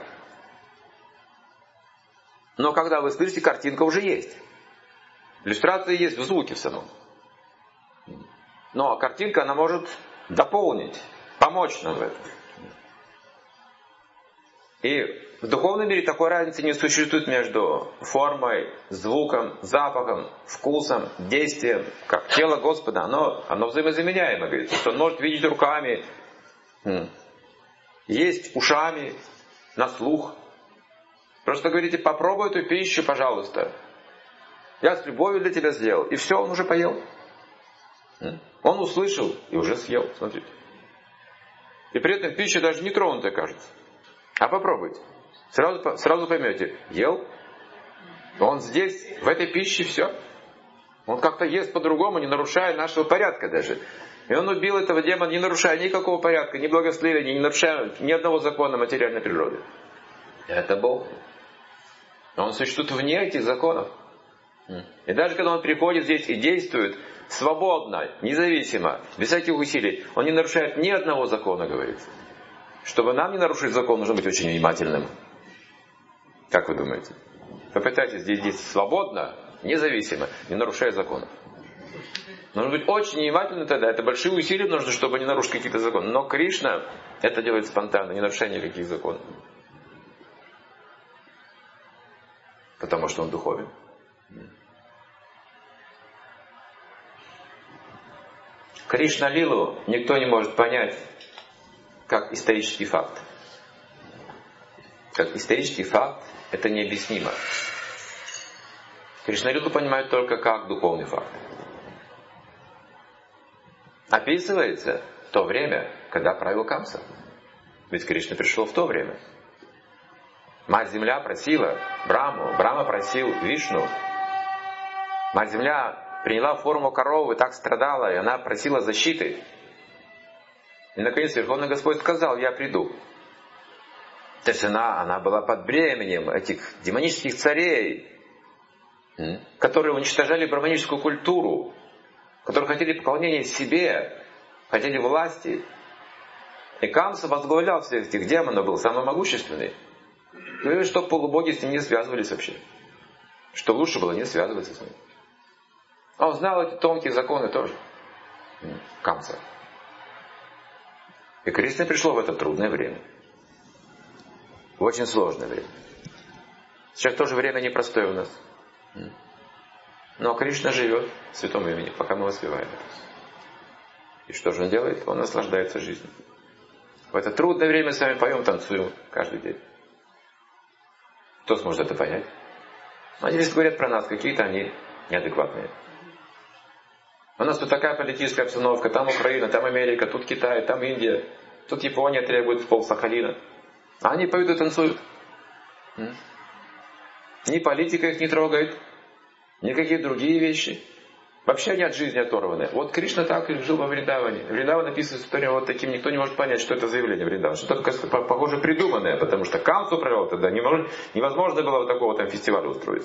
Но когда вы слышите, картинка уже есть. Иллюстрация есть в звуке в самом. Но картинка, она может дополнить, помочь нам в этом. И в духовном мире такой разницы не существует между формой, звуком, запахом, вкусом, действием. Как тело Господа, оно, оно взаимозаменяемо. Говорит, что он может видеть руками, есть ушами, на слух. Просто говорите, попробуй эту пищу, пожалуйста. Я с любовью для тебя сделал. И все, он уже поел. Он услышал и уже съел. Смотрите. И при этом пища даже не тронутая, кажется. А попробуйте. Сразу, сразу поймете, ел, он здесь, в этой пище, все. Он как-то ест по-другому, не нарушая нашего порядка даже. И он убил этого демона, не нарушая никакого порядка, ни благословения, не нарушая ни одного закона материальной природы. Это Бог. Он существует вне этих законов. И даже когда он приходит здесь и действует свободно, независимо, без всяких усилий, он не нарушает ни одного закона, говорится. Чтобы нам не нарушить закон, нужно быть очень внимательным. Как вы думаете? Попытайтесь здесь действовать свободно, независимо, не нарушая законов. Нужно быть очень внимательным тогда. Это большие усилия нужно, чтобы не нарушить какие-то законы. Но Кришна это делает спонтанно, не нарушая никаких законов. Потому что он духовен. Кришна-лилу никто не может понять как исторический факт. Как исторический факт это необъяснимо. Кришна-лилу понимают только как духовный факт. Описывается то время, когда правил Камса. Ведь Кришна пришел в то время. Мать-Земля просила Браму, Брама просил Вишну. Мать-Земля приняла форму коровы, так страдала, и она просила защиты. И наконец Верховный Господь сказал, я приду. То есть она, она была под бременем этих демонических царей, которые уничтожали браманическую культуру, которые хотели поклонения себе, хотели власти. И Камса возглавлял всех этих демонов, был самый могущественный. Ну и чтобы полубоги с ним не связывались вообще. Что лучше было не связываться с ним. А он знал эти тонкие законы тоже. Камса. И Кришна пришло в это трудное время. В очень сложное время. Сейчас тоже время непростое у нас. Но Кришна живет в святом имени, пока мы воспеваем это. И что же он делает? Он наслаждается жизнью. В это трудное время с вами поем, танцуем каждый день. Кто сможет это понять? Они здесь говорят про нас, какие-то они неадекватные. У нас тут такая политическая обстановка, там Украина, там Америка, тут Китай, там Индия, тут Япония требует пол Сахалина. А они поют и танцуют. Ни политика их не трогает, ни какие другие вещи. Вообще они от жизни оторваны. Вот Кришна так и жил во Вриндаване. Вриндаван написано историю вот таким, никто не может понять, что это за явление Вриндавана. Что-то, похоже, придуманное, потому что Камсу провел тогда, невозможно было вот такого там фестиваля устроить.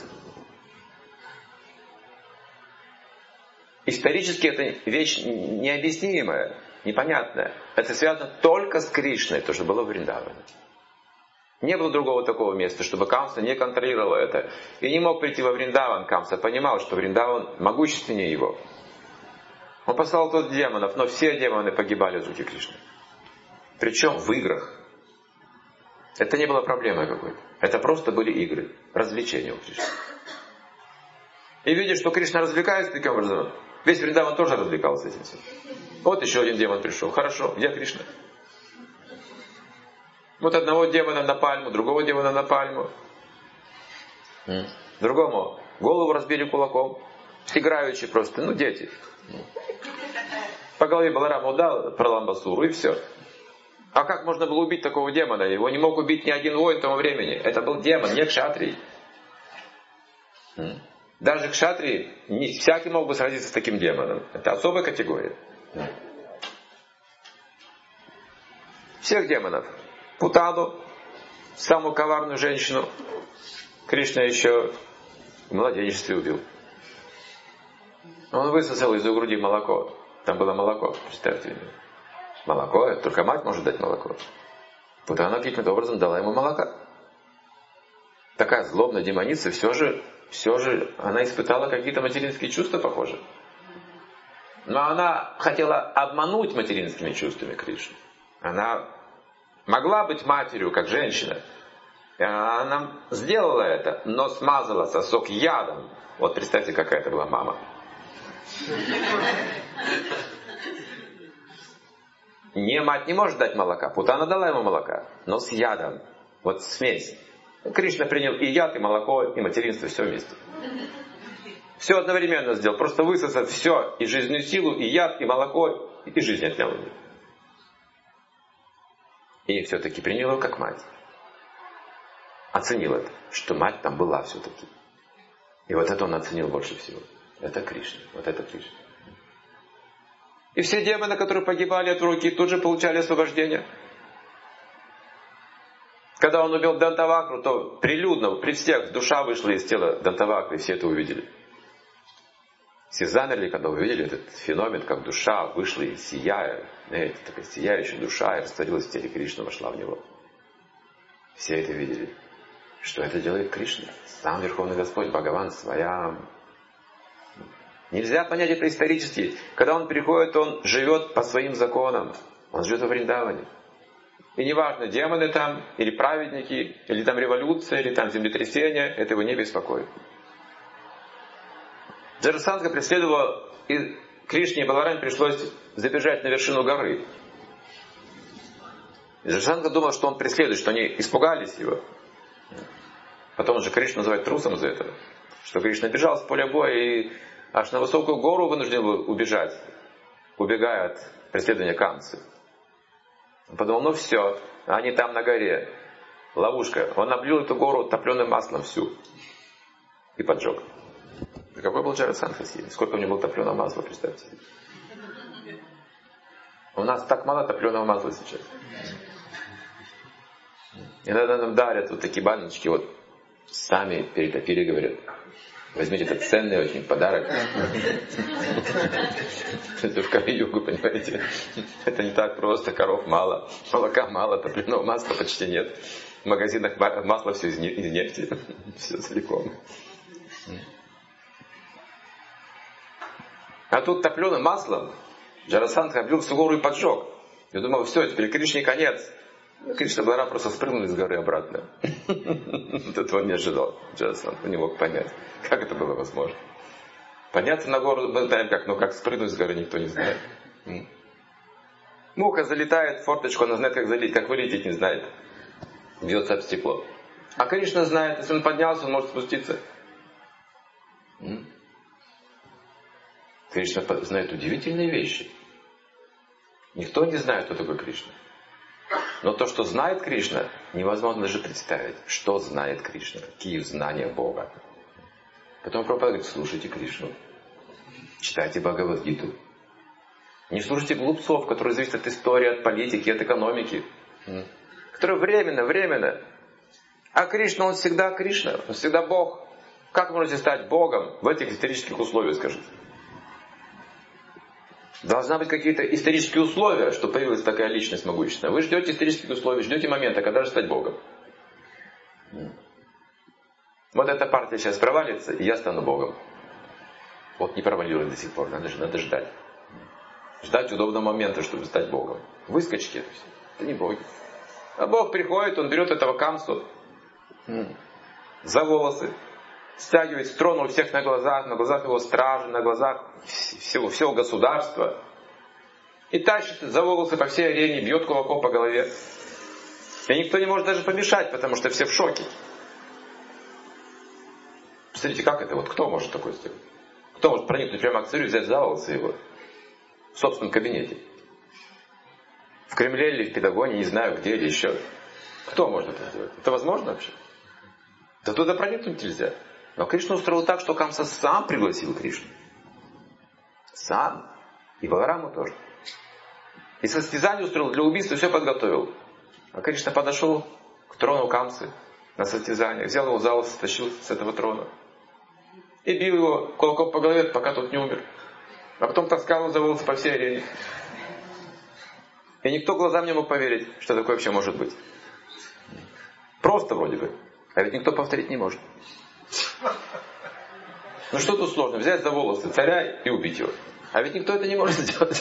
Исторически это вещь необъяснимая, непонятная. Это связано только с Кришной, то, что было в Вриндаване. Не было другого такого места, чтобы Камса не контролировал это. И не мог прийти во Вриндаван. Камса понимал, что Вриндаван могущественнее его. Он послал туда демонов, но все демоны погибали от руки Кришны. Причем в играх. Это не было проблемой какой-то. Это просто были игры, развлечения у Кришны. И видя, что Кришна развлекается таким образом, весь Вриндаван тоже развлекался этим всем. Вот еще один демон пришел. Хорошо, где Кришна? Вот одного демона на пальму, другого демона на пальму. Другому голову разбили кулаком. Играючи просто, ну дети. По голове Баларама удал Праламбасуру и все. А как можно было убить такого демона? Его не мог убить ни один воин того времени. Это был демон, не кшатрий. Даже кшатрий, не всякий мог бы сразиться с таким демоном. Это особая категория. Всех демонов. Путану, самую коварную женщину, Кришна еще в младенчестве убил. Он высосал из ее груди молоко. Там было молоко, представьте себе. Молоко, это только мать может дать молоко. Путана каким-то образом дала ему молока. Такая злобная демоница, все же, все же она испытала какие-то материнские чувства, похоже. Но она хотела обмануть материнскими чувствами Кришну. Она могла быть матерью, как женщина. И она сделала это, но смазала сосок ядом. Вот представьте, какая это была мама. Не, мать не может дать молока. Путана дала ему молока, но с ядом. Вот смесь. Кришна принял и яд, и молоко, и материнство, все вместе. Все одновременно сделал. Просто высосал все, и жизненную силу, и яд, и молоко, и жизнь отнял у него. И все-таки принял его как мать. оценил это, что мать там была все-таки. И вот это он оценил больше всего. Это Кришна. Вот это Кришна. И все демоны, которые погибали от руки, тут же получали освобождение. Когда он убил Дантавакру, то прилюдно, при всех, душа вышла из тела Дантавакры, и все это увидели. Все замерли, когда увидели этот феномен, как душа вышла и сияя, знаете, такая сияющая душа, и растворилась в теле Кришны, вошла в него. Все это видели. Что это делает Кришна? Сам Верховный Господь, Бхагаван, Своям. Нельзя понять это исторически. Когда он приходит, он живет по своим законам. Он живет во Вриндаване. И неважно, демоны там, или праведники, или там революция, или там землетрясение, это его не беспокоит. Джарасандха преследовала, и Кришне и Балараме пришлось забежать на вершину горы. Джарасандха думал, что он преследует, что они испугались его. Потом же Кришна называет трусом за это. Что Кришна бежал с поля боя и аж на высокую гору вынужден был убежать, убегая от преследования Камсы. Он подумал, ну все, они там на горе. Ловушка. Он облил эту гору топленым маслом всю. И поджег. Какой был Джарасандха сильный? Сколько у него было топленого масла, представьте. У нас так мало топленого масла сейчас. Иногда нам дарят вот такие баночки, вот сами перетопили, говорят. Возьмите этот ценный очень подарок. Это в Кали-югу, понимаете. Это не так просто, коров мало, молока мало, топленого масла почти нет. В магазинах масло все из нефти. Все целиком. А тут топленым маслом Джарасандха облил всю гору и поджег. Я думал, все, теперь Кришне конец. Кришна и Баларама просто спрыгнули с горы обратно. Вот этого не ожидал. Джарасандха не мог понять, как это было возможно. Подняться на гору мы знаем как, но как спрыгнуть с горы никто не знает. Муха залетает в форточку, она знает, как залить, как вылететь, не знает. Бьется об стекло. А Кришна знает, если он поднялся, он может спуститься. Кришна знает удивительные вещи. Никто не знает, кто такой Кришна. Но то, что знает Кришна, невозможно даже представить, что знает Кришна, какие знания Бога. Потом Прабхупада говорит, слушайте Кришну, читайте Бхагавад-гиту. Не слушайте глупцов, которые зависят от истории, от политики, от экономики. Которые временно, временно. А Кришна, он всегда Кришна, он всегда Бог. Как вы можете стать Богом в этих исторических условиях, скажите? Должны быть какие-то исторические условия, чтобы появилась такая личность могущественная. Вы ждете исторических условий, ждете момента, когда же стать Богом. Вот эта партия сейчас провалится, и я стану Богом. Вот не провалилась до сих пор, надо, надо ждать. Ждать удобного момента, чтобы стать Богом. Выскочки это все. Это не боги. А Бог приходит, он берет этого Камсу за волосы, стягивает с трона у всех на глазах, на глазах его стражи, на глазах всего, всего государства. И тащит за волосы по всей арене, бьет кулаком по голове. И никто не может даже помешать, потому что все в шоке. Посмотрите, как это? Вот кто может такое сделать? Кто может проникнуть прямо к царю и взять за волосы его в собственном кабинете? В Кремле или в Пентагоне, не знаю где или еще. Кто может это сделать? Это возможно вообще? Да туда проникнуть нельзя. Но Кришна устроил так, что Камса сам пригласил Кришну. Сам. И Балараму тоже. И состязание устроил для убийства, все подготовил. А Кришна подошел к трону Камсы на состязание, взял его за волосы, стащил с этого трона. И бил его кулаком по голове, пока тот не умер. А потом таскал его за волосы по всей арене. И никто глазам не мог поверить, что такое вообще может быть. Просто вроде бы. А ведь никто повторить не может. Ну что тут сложно? Взять за волосы царя и убить его. А ведь никто это не может сделать.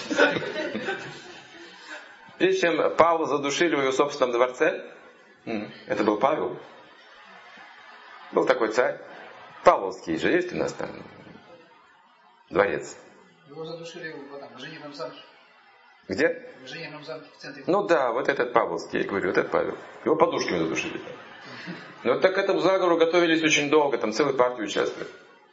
Прежде чем Павла задушили в его собственном дворце, это был Павел, был такой царь, Павловский же есть у нас там дворец.
Его задушили в этом, в Женевном замке.
Где?
В Женевном замке в центре.
Ну да, вот этот Павловский, я говорю, вот этот Павел. Его подушками задушили. Но так к этому заговору готовились очень долго, там целые партии участвовали.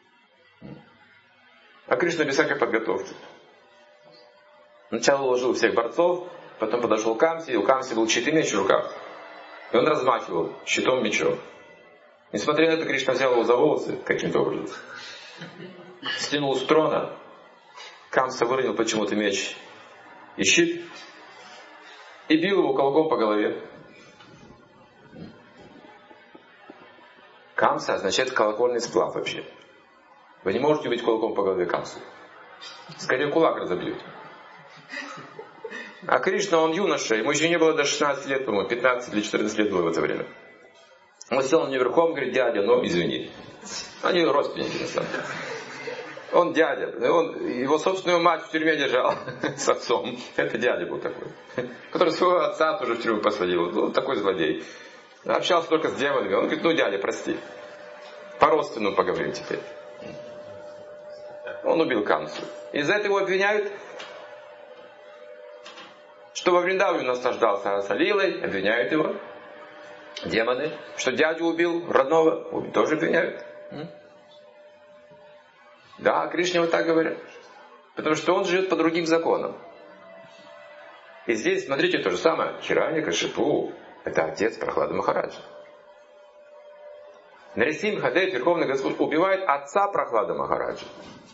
А Кришна без всякой подготовки. Сначала уложил всех борцов, потом подошел к Камсе, и у Камси был щит и меч в руках. И он размахивал щитом, мечом. Несмотря на это, Кришна взял его за волосы каким-то образом, стянул с трона, Камса выронил почему-то меч и щит и бил его кулаком по голове. Камса означает колокольный сплав вообще. Вы не можете убить кулаком по голове Камсу. Скорее кулак разобьете. А Кришна, он юноша, ему еще не было даже шестнадцати лет, по-моему, пятнадцать или четырнадцать лет было в это время. Он сел на него верхом, говорит: дядя, ну извини. Они родственники на самом деле. Он дядя, он его собственную мать в тюрьме держал с отцом. Это дядя был такой, который своего отца тоже в тюрьму посадил. Ну, такой злодей. Общался только с демонами. Он говорит: ну дядя, прости. По-родственному поговорим теперь. Он убил Камсу. И за это его обвиняют, что во Вриндаване наслаждался Расалилой, обвиняют его. Демоны, что дядю убил, родного, тоже обвиняют. Да, Кришне вот так говорят. Потому что он живет по другим законам. И здесь, смотрите, то же самое. Хираньякашипу — это отец Прохлады Махараджа. Нарисимхадев, Верховный Господь, убивает отца Прохлады Махараджа.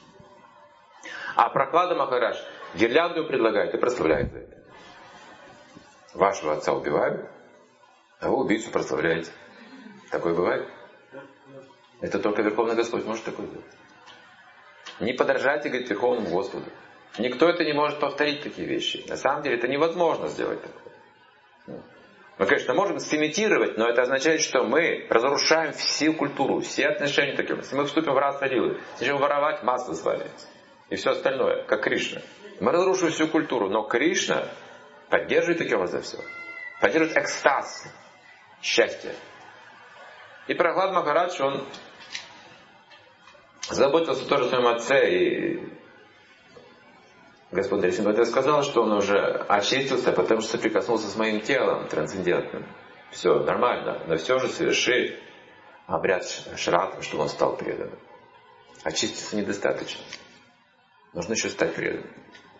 А Прохлада Махарадж гирлянду предлагает и прославляет за это. Вашего отца убивают, а вы убийцу прославляете. Такое бывает? Это только Верховный Господь может такое делать. Не подражайте, говорит, Верховному Господу. Никто это не может повторить, такие вещи. На самом деле это невозможно сделать такое. Мы, конечно, можем сымитировать, но это означает, что мы разрушаем всю культуру, все отношения такие. Если мы вступим в Раса-лилы, начнем воровать масло с вами и все остальное, как Кришна. Мы разрушим всю культуру, но Кришна поддерживает таким образом все. Поддерживает экстаз, счастье. И Прохлад Махарадж, он заботился тоже о своем отце, и Господь Нарисимхадев сказал, что он уже очистился, потому что соприкоснулся с моим телом трансцендентным. Все нормально, но все же соверши обряд шрадхи, чтобы он стал преданным. Очиститься недостаточно. Нужно еще стать преданным.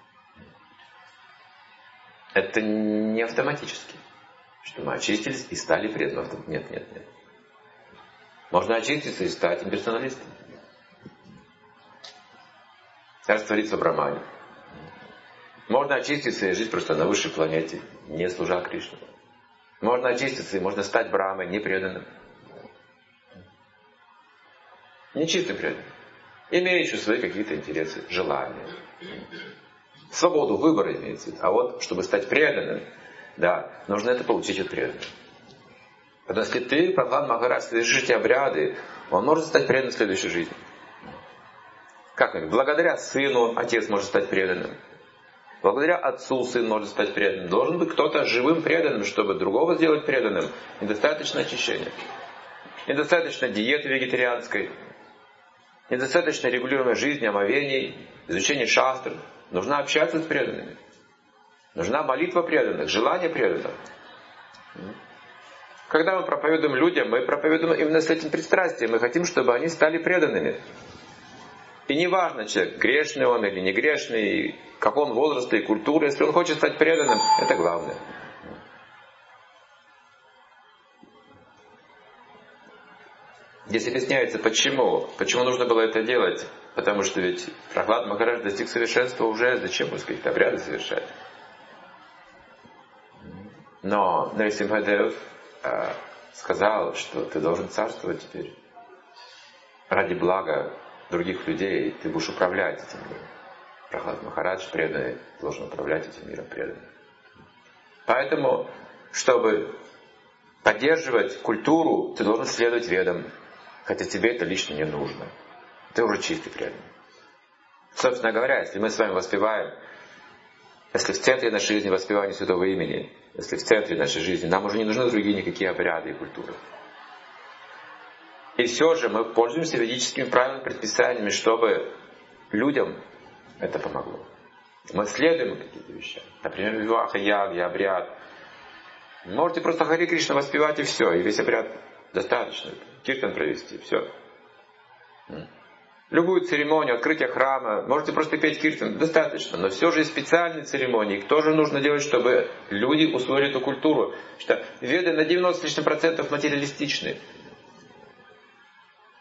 Это не автоматически, что мы очистились и стали преданным. Нет, нет, нет. Можно очиститься и стать имперсоналистом. Раствориться в Брахмане. Можно очиститься и жить просто на высшей планете, не служа Кришне. Можно очиститься и можно стать Брахмой, не преданным. Не чистым преданным. Имеющим свои какие-то интересы, желания. Свободу выбора имеется. А вот, чтобы стать преданным, да, нужно это получить от преданных. Потому что если ты, Прохлад Махарадж, совершишь эти обряды, он может стать преданным в следующей жизни. Как? Благодаря сыну отец может стать преданным. Благодаря отцу сын может стать преданным. Должен быть кто-то живым преданным, чтобы другого сделать преданным. Недостаточно очищения. Недостаточно диеты вегетарианской. Недостаточно регулируемой жизни, омовений, изучения шастр. Нужно общаться с преданными. Нужна молитва преданных, желание преданных. Когда мы проповедуем людям, мы проповедуем именно с этим пристрастием. Мы хотим, чтобы они стали преданными. И не важно, человек, грешный он или не грешный, как он возраста и культуры. Если он хочет стать преданным, это главное. Здесь объясняется, почему. Почему нужно было это делать. Потому что ведь Прохлад Махарадж достиг совершенства уже, зачем ему какие-то обряды совершать. Но Нарисимхадев э, сказал, что ты должен царствовать теперь. Ради блага других людей ты будешь управлять этим миром. Прохлад Махарадж преданный должен управлять этим миром преданным. Поэтому, чтобы поддерживать культуру, ты должен следовать ведам. Хотя тебе это лично не нужно. Ты уже чистый преданный. Собственно говоря, если мы с вами воспеваем, если в центре нашей жизни воспевание Святого Имени, если в центре нашей жизни, нам уже не нужны другие никакие обряды и культуры. И все же мы пользуемся ведическими правилами, предписаниями, чтобы людям это помогло. Мы следуем какие-то вещи. Например, виваха, ягья, обряд. Можете просто Хари Кришна воспевать и все, и весь обряд достаточно. Киртан провести, все. Любую церемонию, открытие храма, можете просто петь киртан, достаточно. Но все же есть специальные церемонии. Их тоже нужно делать, чтобы люди усвоили эту культуру. Что веды на девяносто с лишним процентов материалистичны.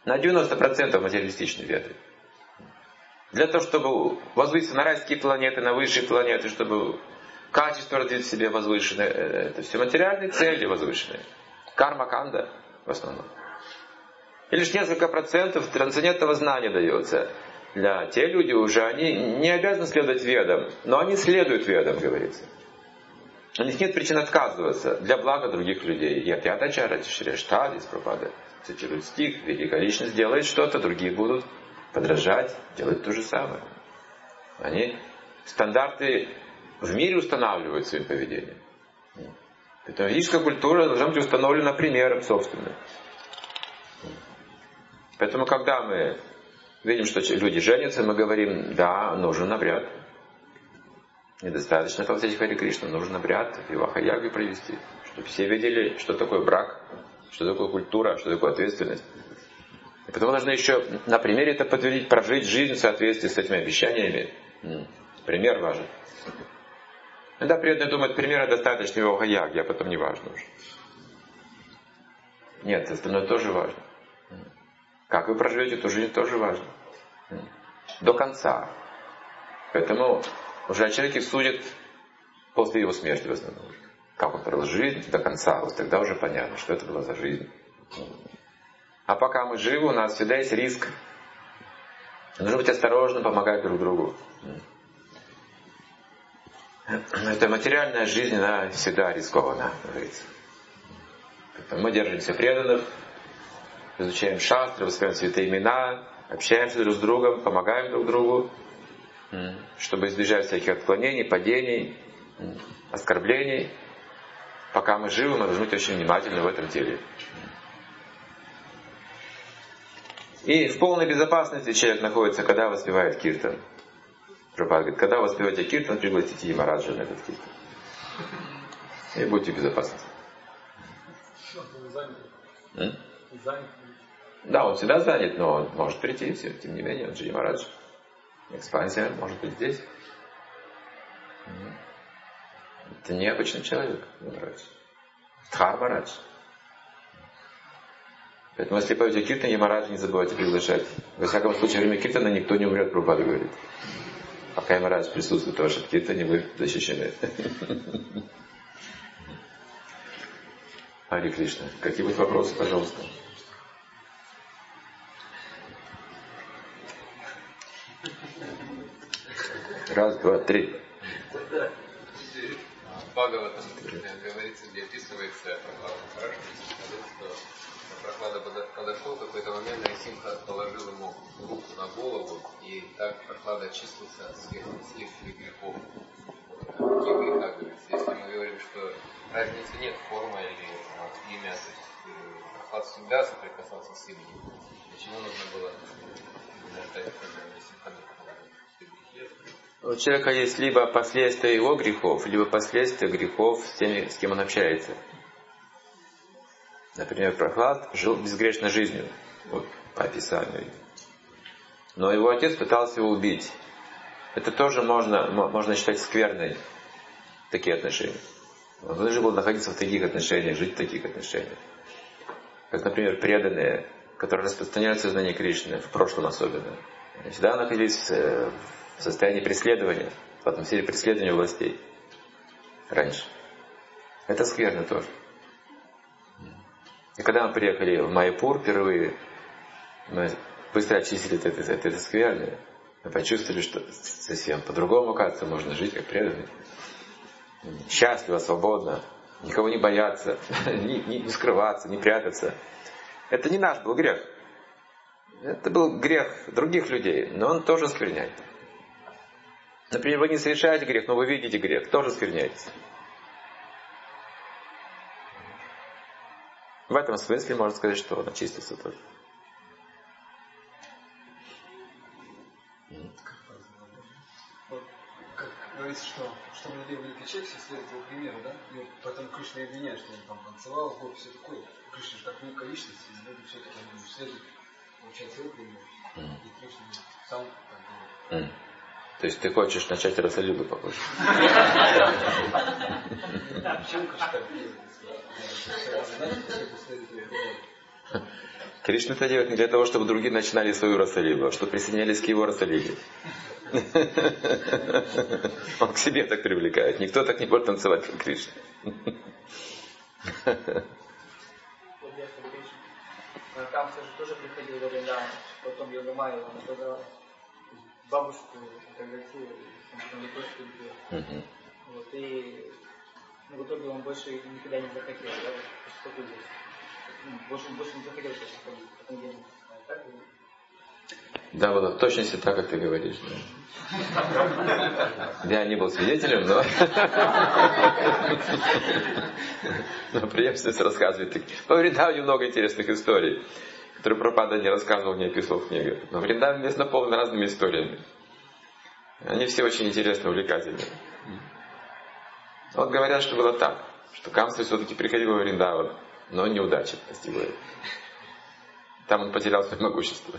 На девяносто процентов материалистичные веды. Для того, чтобы возвыситься на райские планеты, на высшие планеты, чтобы качество развить в себе возвышенное, это все материальные цели возвышенные. Карма-канда в основном. И лишь несколько процентов трансцендентного знания дается. Для те люди уже, они не обязаны следовать ведам, но они следуют ведам, говорится. У них нет причин отказываться для блага других людей. Я пятачара, Шриштади, Прабхупада цитирует стих: великая личность делает что-то, другие будут подражать, делать то же самое. Они стандарты в мире устанавливают своим поведением. Поэтому ведическая культура должна быть установлена примером собственным. Поэтому, когда мы видим, что люди женятся, мы говорим: да, нужен обряд. Недостаточно повторить Харе Кришна, нужен обряд виваха-ягу провести, чтобы все видели, что такое брак, что такое культура, что такое ответственность. И потому нужно еще на примере это подтвердить, прожить жизнь в соответствии с этими обещаниями. Пример важен. Иногда преданные думают, примера достаточно виваха-яги, а потом не важно уже. Нет, остальное тоже важно. Как вы проживете эту жизнь, тоже важно. До конца. Поэтому уже о человеке судят после его смерти в основном. Как он прожил жизнь до конца, вот тогда уже понятно, что это была за жизнь. А пока мы живы, у нас всегда есть риск. Нужно быть осторожным, помогать друг другу. Эта материальная жизнь, она всегда рискована, говорится. Поэтому мы держимся преданных, изучаем шастры, воспеваем святые имена, общаемся друг с другом, помогаем друг другу, чтобы избежать всяких отклонений, падений, оскорблений. Пока мы живы, мы должны быть очень внимательны в этом деле. И в полной безопасности человек находится, когда воспевает киртан. Прабхупада говорит, когда воспеваете киртан, пригласите Ямараджа на этот киртан. И будьте в безопасности. Да, он всегда занят, но он может прийти, все, тем не менее, он же Ямарадж. Экспансия может быть здесь. Это необычный человек, Ямарадж. Дхармарадж. Поэтому, если поете киртан, Ямараджа не забывайте приглашать. Во всяком случае, во время киртана никто не умрет, Прабхупада говорит. Пока Ямарадж присутствует в вашем киртане, вы защищены. Харе Кришна. Какие будут вопросы, пожалуйста? Раз, два, три.
Бхагаватам говорится, где описывается Прохлада, что Прохлада подошел в какой-то момент, Нарисимха положил ему руку на голову, и так Прохлада очистился от всех следствий грехов. Какие греха, говорится? Если мы говорим, что разницы нет, форма или имя, то есть Прохлад всегда соприкасался с именем. Почему нужно было ждать, когда Нарисимха не
У человека есть либо последствия его грехов, либо последствия грехов с теми, с кем он общается. Например, Прохлад жил безгрешной жизнью, вот, по описанию. Но его отец пытался его убить. Это тоже можно, можно считать скверной, такие отношения. Он должен был находиться в таких отношениях, жить в таких отношениях. Как, например, преданные, которые распространяют сознание Кришны, в прошлом особенно, всегда находились в в состоянии преследования, в атмосфере преследования властей раньше. Это скверно тоже. И когда мы приехали в Майяпур впервые, мы быстро очистили это, это, это, это скверное. Мы почувствовали, что совсем по-другому, оказывается, можно жить как преданный. Счастливо, свободно, никого не бояться, не, не, не скрываться, не прятаться. Это не наш был грех. Это был грех других людей, но он тоже скверняет. Например, вы не совершаете грех, но вы видите грех, тоже скверняетесь. В этом смысле можно сказать, что он очистился тоже.
Как говорится, что чтобы не был великий человек, все следует его примеру, да? И вот поэтому Кришна обвиняет, что он там танцевал, в все такое. Кришна же так великая личность, и люди все-таки следует получается его примеру. И Кришна сам так делает.
То есть ты хочешь начать расолюбы попозже?
Почему Кришна так делает?
Кришна это делает не для того, чтобы другие начинали свою расалилу, а чтобы присоединялись к его расалиле. Он к себе так привлекает. Никто так не может танцевать, как Кришна.
Камса же тоже приходил в Вриндаван, потом Йогамайя его наказала, бабушку фотографировали, потом не просто любил. Вот, и ну, в итоге он больше никогда не захотел, да, что тут здесь. Ну, больше, больше не захотел сейчас ходить, потом я не знаю, так или...
Да, было в точности так, как ты говоришь. Да. Я не был свидетелем, но, но преемственность рассказывает. Во Вриндаване много интересных историй, которые Прабхупада не рассказывал, не описывал в книгах. Но Вриндаван весь наполнен разными историями. Они все очень интересны, увлекательны. Вот говорят, что было так, что Камса все-таки приходил во Вриндаван, но неудача постигла его. Там он потерял свое могущество.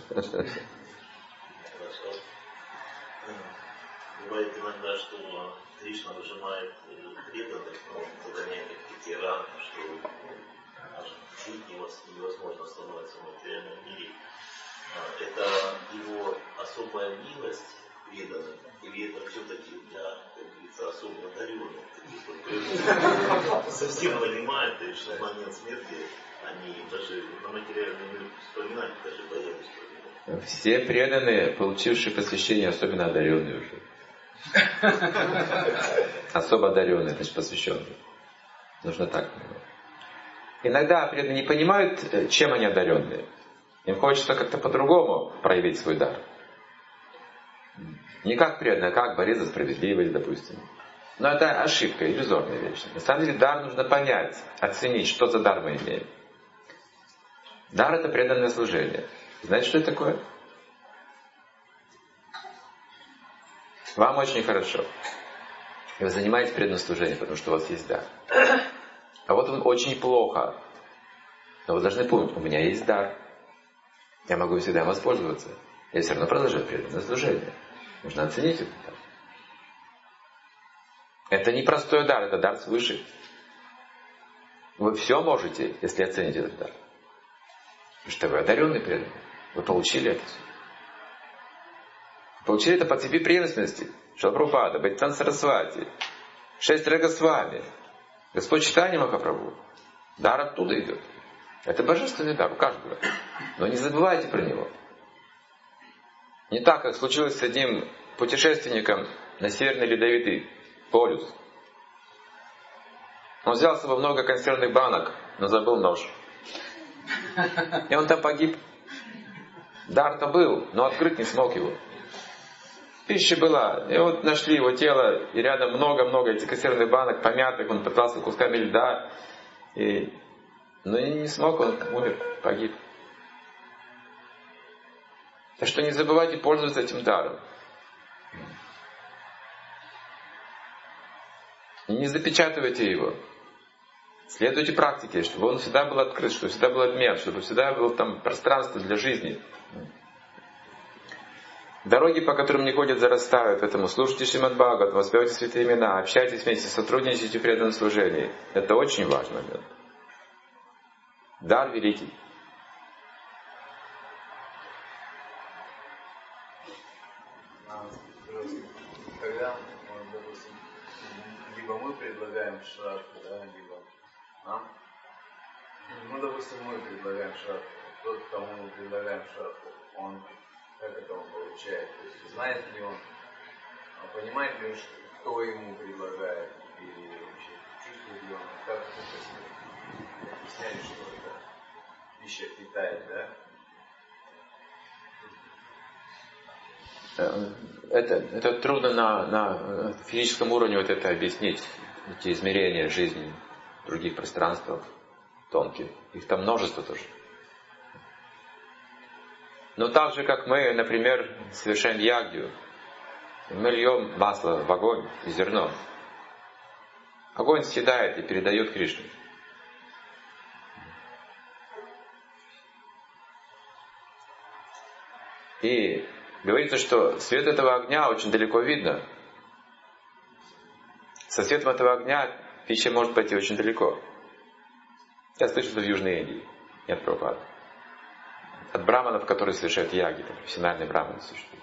Бывает иногда, что Кришна выжимает преданных, но загоняет их в такие рамки, что аж жить невозможно становится в материальном мире. Это его особая милость преданных, или это все-таки для, как говорится, особо одаренных, таких совсем понимают, что в момент смерти они даже на материальном мире вспоминать даже боялись.
Все преданные, получившие посвящение, особенно одаренные уже. Особо одаренные, значит посвященные. Нужно так понимать. Иногда преданные не понимают, чем они одаренные. Им хочется как-то по-другому проявить свой дар. Не как преданные, а как борец за справедливость, допустим. Но это ошибка, иллюзорная вещь. На самом деле дар нужно понять, оценить, что за дар мы имеем. Дар — это преданное служение. Знаете, что это такое? Вам очень хорошо. И вы занимаетесь преданным служением, потому что у вас есть дар. А вот он очень плохо. Но вы должны помнить, у меня есть дар. Я могу всегда им воспользоваться. Я все равно продолжаю преданное служение. Нужно оценить этот дар. Это не простой дар, это дар свыше. Вы все можете, если оцените этот дар. Потому что вы одаренный преданный. Вы получили это все. Получили это по цепи преемственности. Шрила Прабхупада, Бхактивинода Сарасвати, шесть Рагосвами, Господь Чайтанья Махапрабху. Дар оттуда идет. Это божественный дар у каждого. Но не забывайте про него. Не так, как случилось с одним путешественником на Северный Ледовитый полюс. Он взял с собой много консервных банок, но забыл нож. И он там погиб. Дар-то был, но открыть не смог его. Пища была. И вот нашли его тело, и рядом много-много этих консервных банок, помятых, он пытался кусками льда. И... Но не смог, он умер, погиб. Так что не забывайте пользоваться этим даром. И не запечатывайте его. Следуйте практике, чтобы он всегда был открыт, чтобы всегда был обмен, чтобы всегда было там пространство для жизни. Дороги, по которым не ходят, зарастают. Поэтому слушайте Шримад Бхагаватам, воспевайте святые имена, общайтесь вместе, сотрудничайте в преданном служении. Это очень важный момент. Дар великий.
Когда, допустим, либо мы предлагаем шрадху, да, либо а? Ну, допустим, мы предлагаем шрадху, тот, кому мы предлагаем шрадху, он как это он получает? То есть знает ли он, понимает ли он, кто ему предлагает, или вообще чувствует ли он, как это происходит? Объясняли, что это пища питает, да?
Это, это трудно на, на физическом уровне вот это объяснить, эти измерения жизни в других пространствах тонких. Их там множество тоже. Но так же, как мы, например, совершаем ягью, мы льем масло в огонь и зерно. Огонь съедает и передает Кришне. И говорится, что свет этого огня очень далеко видно. Со светом этого огня пища может пойти очень далеко. Я слышу, что в Южной Индии. Нет Прабхупады. от браманов, которые совершают яги, профессиональные браманы существуют.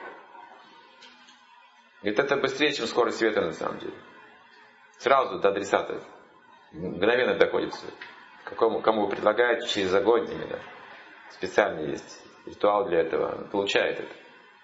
И это быстрее, чем скорость света на самом деле. Сразу до адресата. Мгновенно доходит все. Какому, кому вы предлагаете, через огонь именно. Специально есть ритуал для этого. Он получает это.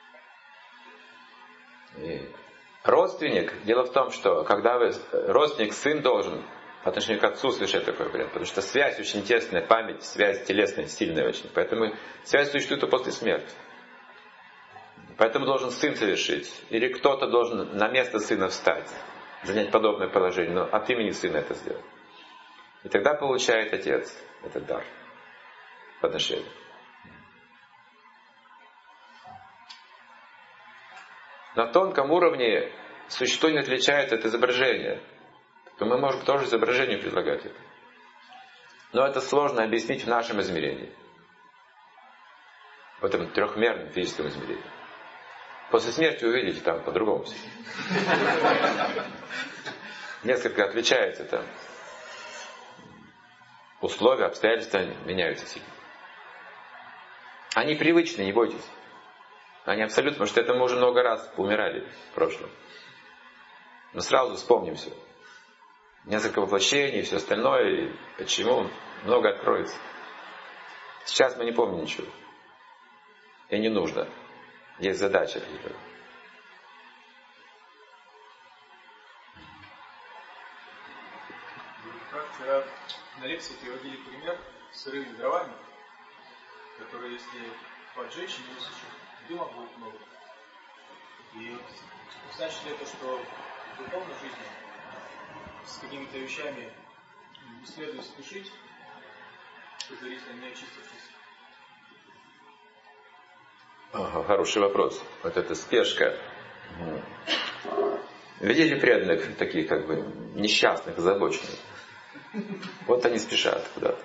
И родственник, дело в том, что когда вы, родственник, сын должен по отношению к отцу совершать такой обряд, потому что связь очень тесная, память, связь телесная, сильная очень. Поэтому связь существует и после смерти. Поэтому должен сын совершить. Или кто-то должен на место сына встать, занять подобное положение, но от имени сына это сделать. И тогда получает отец этот дар подношения. На тонком уровне существо не отличается от изображения. То мы можем тоже изображению предлагать это. Но это сложно объяснить в нашем измерении. В этом трехмерном физическом измерении. После смерти увидите, там по-другому все. Несколько отличается там. Условия, обстоятельства меняются сильно. Они привычны, не бойтесь. Они абсолютно, потому что это мы уже много раз умирали в прошлом. Но сразу вспомним все. Несколько воплощений и все остальное. И почему? Много откроется. Сейчас мы не помним ничего. И не нужно. Есть задача.
Как вчера на лекции приводили пример с сырыми дровами, которые, если поджечь и не высушить, дыма будет много. И значит ли это, что в духовной жизни с какими-то вещами не следует спешить, предварительно не очистившись?
Ага, хороший вопрос. Вот эта спешка. Видели преданных, таких как бы несчастных, озабоченных? Вот они спешат куда-то.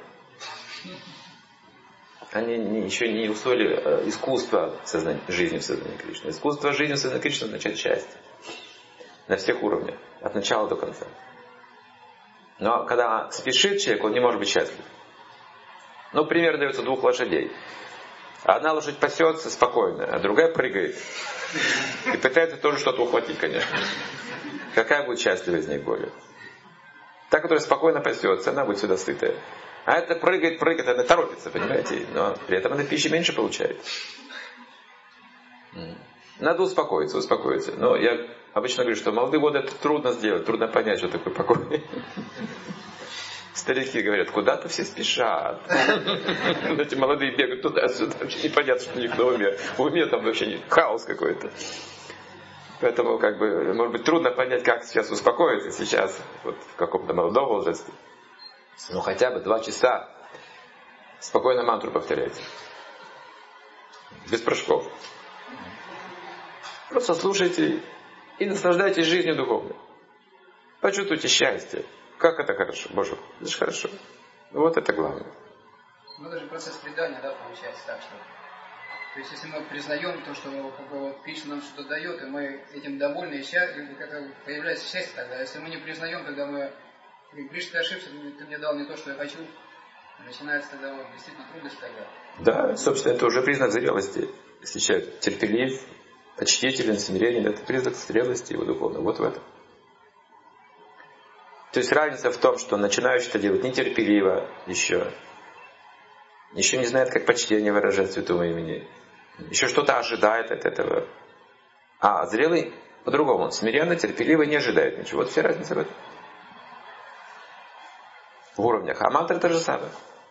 Они не, еще не усвоили искусство сознания, жизни в сознании Кришны. Искусство жизни в сознании Кришны означает счастье. На всех уровнях. От начала до конца. Но когда спешит человек, он не может быть счастлив. Ну, пример дается двух лошадей. Одна лошадь пасется спокойно, а другая прыгает. И пытается тоже что-то ухватить, конечно. Какая будет счастлива из них более? Та, которая спокойно пасется, она будет сюда сытая. А это прыгает, прыгает, она торопится, понимаете? Но при этом она пищи меньше получает. Надо успокоиться, успокоиться. Но я обычно говорю, что в молодые годы это трудно сделать, трудно понять, что такое покой. Старики говорят, куда-то все спешат. Эти молодые бегают туда-сюда, вообще непонятно, что у них на уме. В уме там вообще нет, хаос какой-то. Поэтому, как бы, может быть, трудно понять, как сейчас успокоиться сейчас, вот в каком-то молодом возрасте. Ну, хотя бы два часа спокойно мантру повторяйте. Без прыжков. Просто слушайте и наслаждайтесь жизнью духовной. Почувствуйте счастье. Как это хорошо, Боже, это же хорошо. Вот это главное.
Ну, это же процесс предания, да, получается так, что... То есть, если мы признаем то, что как бы, вот, Кришна нам что-то дает, и мы этим довольны, и счастливы, это появляется счастье тогда. Если мы не признаем, тогда мы... Кришна, ты ошибся, ты мне дал не то, что я хочу. Начинается тогда вот, действительно трудность тогда.
Да, собственно, это уже признак зрелости. Если человек терпелив, почтителен, смиренен, это признак зрелости его духовного. Вот в этом. То есть разница в том, что начинающий это делать нетерпеливо еще. Еще не знает, как почтение выражать святому имени. Еще что-то ожидает от этого. А зрелый по-другому. Он смиренно, терпеливо, не ожидает ничего. Вот вся разница в этом. В уровнях. А мантра то же самое.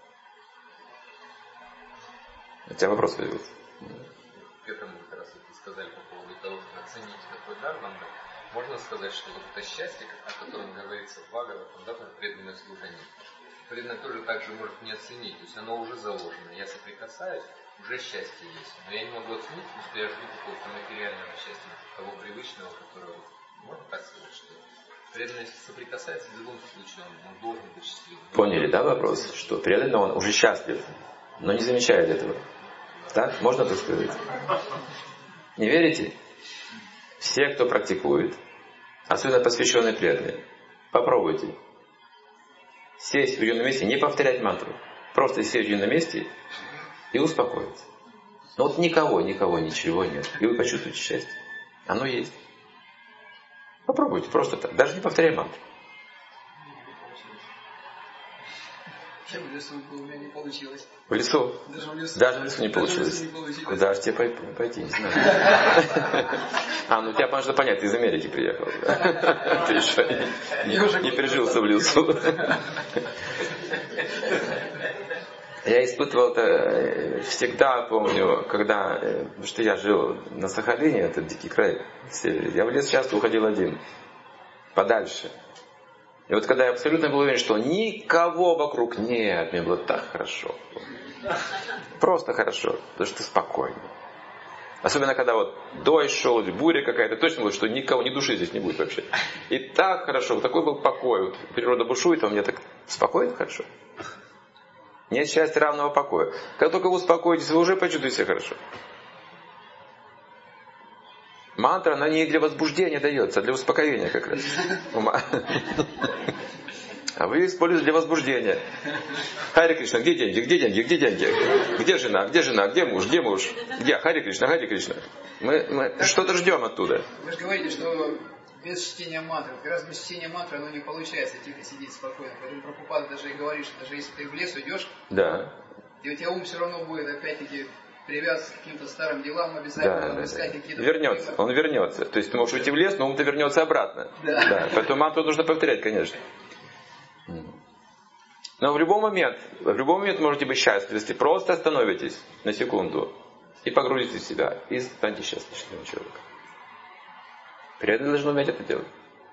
У тебя вопрос появился.
К этому как раз вы сказали по поводу того, что оценить такой дар нам. Можно сказать, что вот это счастье, о котором говорится в Бхагаватам, да, преданное служение, преданное тоже так же может не оценить. То есть оно уже заложено. Я соприкасаюсь, уже счастье есть. Но я не могу оценить, потому что я жду какого-то материального счастья, того привычного, которого можно так сказать, что преданный соприкасается, в любом случае он, он должен быть счастливым.
Поняли, да, вопрос? Что преданный он уже счастлив, но не замечает этого. Так? Можно так сказать? Не верите? Все, кто практикует, особенно посвященные преданные, попробуйте. Сесть в уединенном месте, не повторять мантру. Просто сесть в уединенном месте и успокоиться. Но вот никого, никого, ничего нет. И вы почувствуете счастье. Оно есть. Попробуйте просто так. Даже не повторяй мантру.
В лесу был, у меня не получилось.
В лесу?
Даже в лесу,
Даже в лесу не получилось.
Не получилось.
Куда же тебе пойти, не знаю. А, ну тебя можно понять, ты из Америки приехал. Ты еще не прижился в лесу. Я испытывал это всегда, помню, когда, потому что я жил на Сахалине, это дикий край в севере. Я в лес часто уходил один, подальше. И вот когда я абсолютно был уверен, что никого вокруг нет, мне было так хорошо. Просто хорошо, потому что спокойно. Особенно когда вот дождь шел, буря какая-то, точно было, что никого, ни души здесь не будет вообще. И так хорошо, такой был покой. Вот природа бушует, а мне так спокойно, хорошо. Нет счастья равного покоя. Как только вы успокоитесь, вы уже почувствуете себя хорошо. Мантра, она не для возбуждения дается, а для успокоения как раз. А вы используете для возбуждения. Хари Кришна, где деньги, где деньги, где деньги? Где жена, где жена, где муж, где муж? Где? Хари Кришна, Хари Кришна. Мы, мы что-то ждем оттуда.
Вы же говорите, что без чтения мантры, как раз без чтения мантры оно не получается тихо сидеть спокойно. Поэтому Прабхупада даже и говорит, что даже если ты в лес уйдешь,
да.
и у тебя ум все равно будет опять-таки привязан к каким-то старым делам, обязательно
да,
искать
да.
какие-то...
Вернется, он вернется. То есть ты можешь уйти в лес, но ум-то вернется обратно.
Да.
Да. Поэтому мантру нужно повторять, конечно. Но в любой момент, в любой момент можете быть счастливы, если просто остановитесь на секунду и погрузитесь в себя, и станьте счастливым человеком. Преданные должны уметь это делать.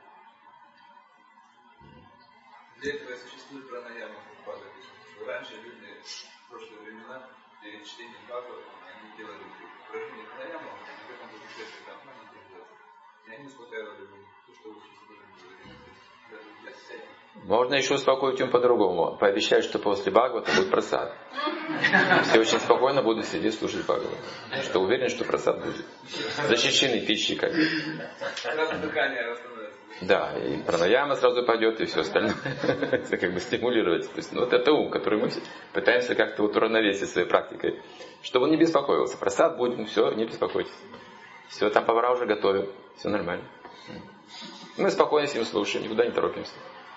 Для этого и существует пранаяма. Раньше люди в прошлые времена перед чтением Бхагавата они делали упражнения пранаямы, и в этом путешествии там они и они успокаивали то, что вы сейчас для себя.
Можно еще успокоить ум по-другому. Пообещать, что после Бхагавата будет прасад. Все очень спокойно будут сидеть слушать Бхагавата. Что уверен, что прасад будет. Защищены пищей как бы.
Сразу дыхание расстановится.
Да, и пранаяма сразу пойдет, и все остальное. Это как бы стимулировать. То есть, ну, вот это ум, который мы пытаемся как-то вот уравновесить своей практикой. Чтобы он не беспокоился. Прасад будет, ну все, не беспокойтесь. Все, там повара уже готовят. Все нормально. Мы спокойно с ним слушаем, никуда не торопимся.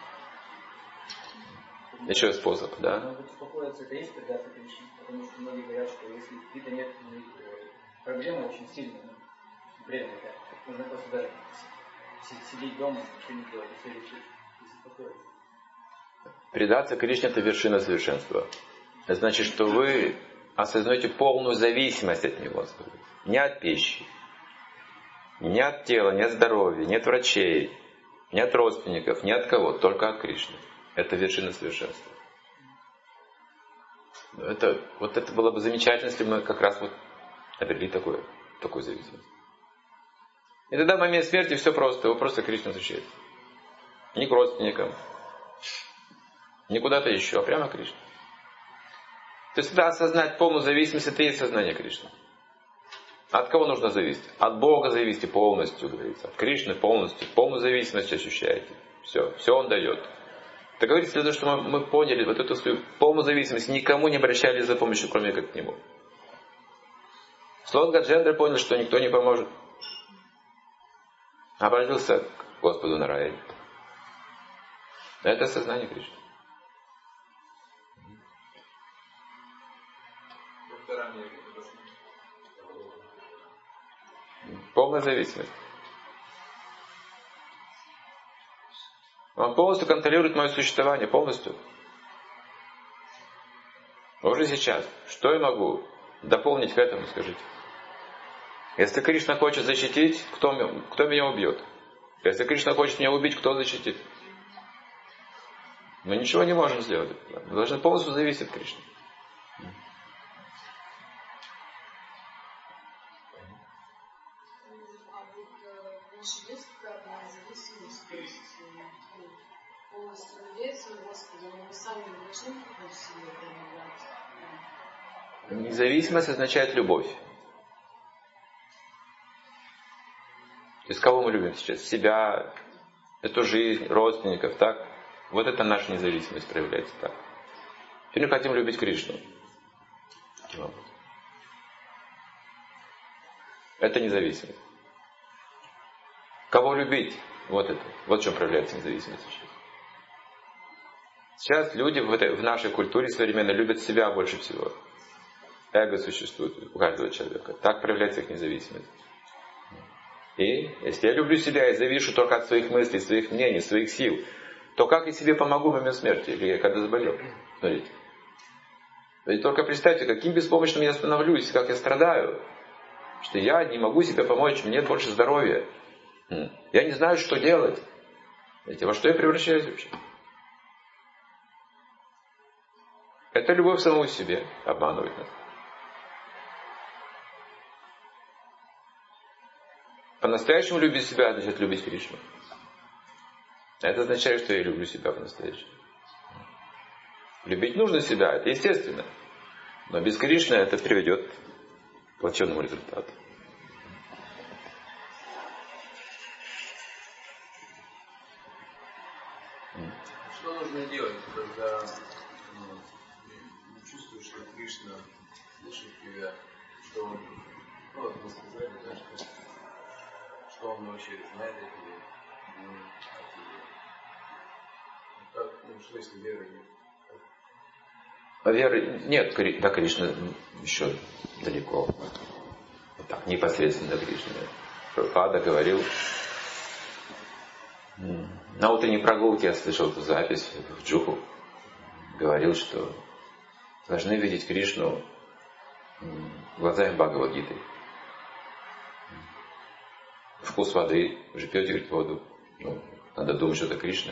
Еще способ, да?
Но беспокоиться это есть предаться Кришне, потому что многие говорят, что если какие-то нет проблемы очень сильные, бред такая, нужно просто даже сидеть дома, ничего не делать, и все решить, и успокоиться.
Предаться Кришне — это вершина совершенства. Это значит, что вы осознаете полную зависимость от Него. Не от пищи, не от тела, не от здоровья, не от врачей, не от родственников, не от кого, только от Кришны. Это вершина совершенства. Это, вот это было бы замечательно, если бы мы как раз вот обрели такое, такую зависимость. И тогда в момент смерти все просто, его просто Кришна защищает. Не к родственникам, не куда-то еще, а прямо Кришна. То есть всегда осознать полную зависимость, это и есть сознание Кришны. От кого нужно зависеть? От Бога зависите полностью, говорится. От Кришны полностью. Полную зависимость ощущаете. Все, все Он дает. Так говорится, для того, что мы, мы поняли вот эту свою полную зависимость, никому не обращались за помощью, кроме как к Нему. Слот Гаджендра понял, что никто не поможет. Обратился к Господу Нараяне. Это сознание Кришны. Полная зависимость. Он полностью контролирует мое существование, полностью. Уже сейчас. Что я могу дополнить к этому, скажите? Если Кришна хочет защитить, кто, кто меня убьет? Если Кришна хочет меня убить, кто защитит? Мы ничего не можем сделать. Мы должны полностью зависеть от Кришны. Независимость означает любовь. То есть кого мы любим сейчас? Себя, эту жизнь, родственников, так? Вот это наша независимость проявляется так. Теперь мы хотим любить Кришну. Таким образом. Это независимость. Кого любить? Вот это. Вот в чем проявляется независимость сейчас. Сейчас люди в, этой, в нашей культуре современно любят себя больше всего. Эго существует у каждого человека. Так проявляется их независимость. И если я люблю себя и завишу только от своих мыслей, своих мнений, своих сил, то как я себе помогу в момент смерти, или я когда заболел? Смотрите. Ведь только представьте, каким беспомощным я становлюсь, как я страдаю. Что я не могу себе помочь, мне нет больше здоровья. Я не знаю, что делать. Видите, во что я превращаюсь вообще? Это любовь к самому себе обманывает нас. По-настоящему любить себя значит любить Кришну. Это означает, что я люблю себя по-настоящему. Любить нужно себя, это естественно. Но без Кришны это приведет к плачевному результату.
Что нужно делать, когда ну, чувствуешь, что Кришна слышит тебя, что он, ну вот мы сказали, да, что, что он вообще знает о тебе, ну, о тебе. Как, ну, что если веры нет?
А веры нет, до Кришны еще далеко. Вот так, непосредственно до Кришны. Прабхупада говорил, на утренней прогулке я слышал эту запись в Джуху, говорил, что должны видеть Кришну глазами Бхагавад-гиты. Вкус воды, вы же пьете, говорит, воду. Ну, надо думать, что это Кришна.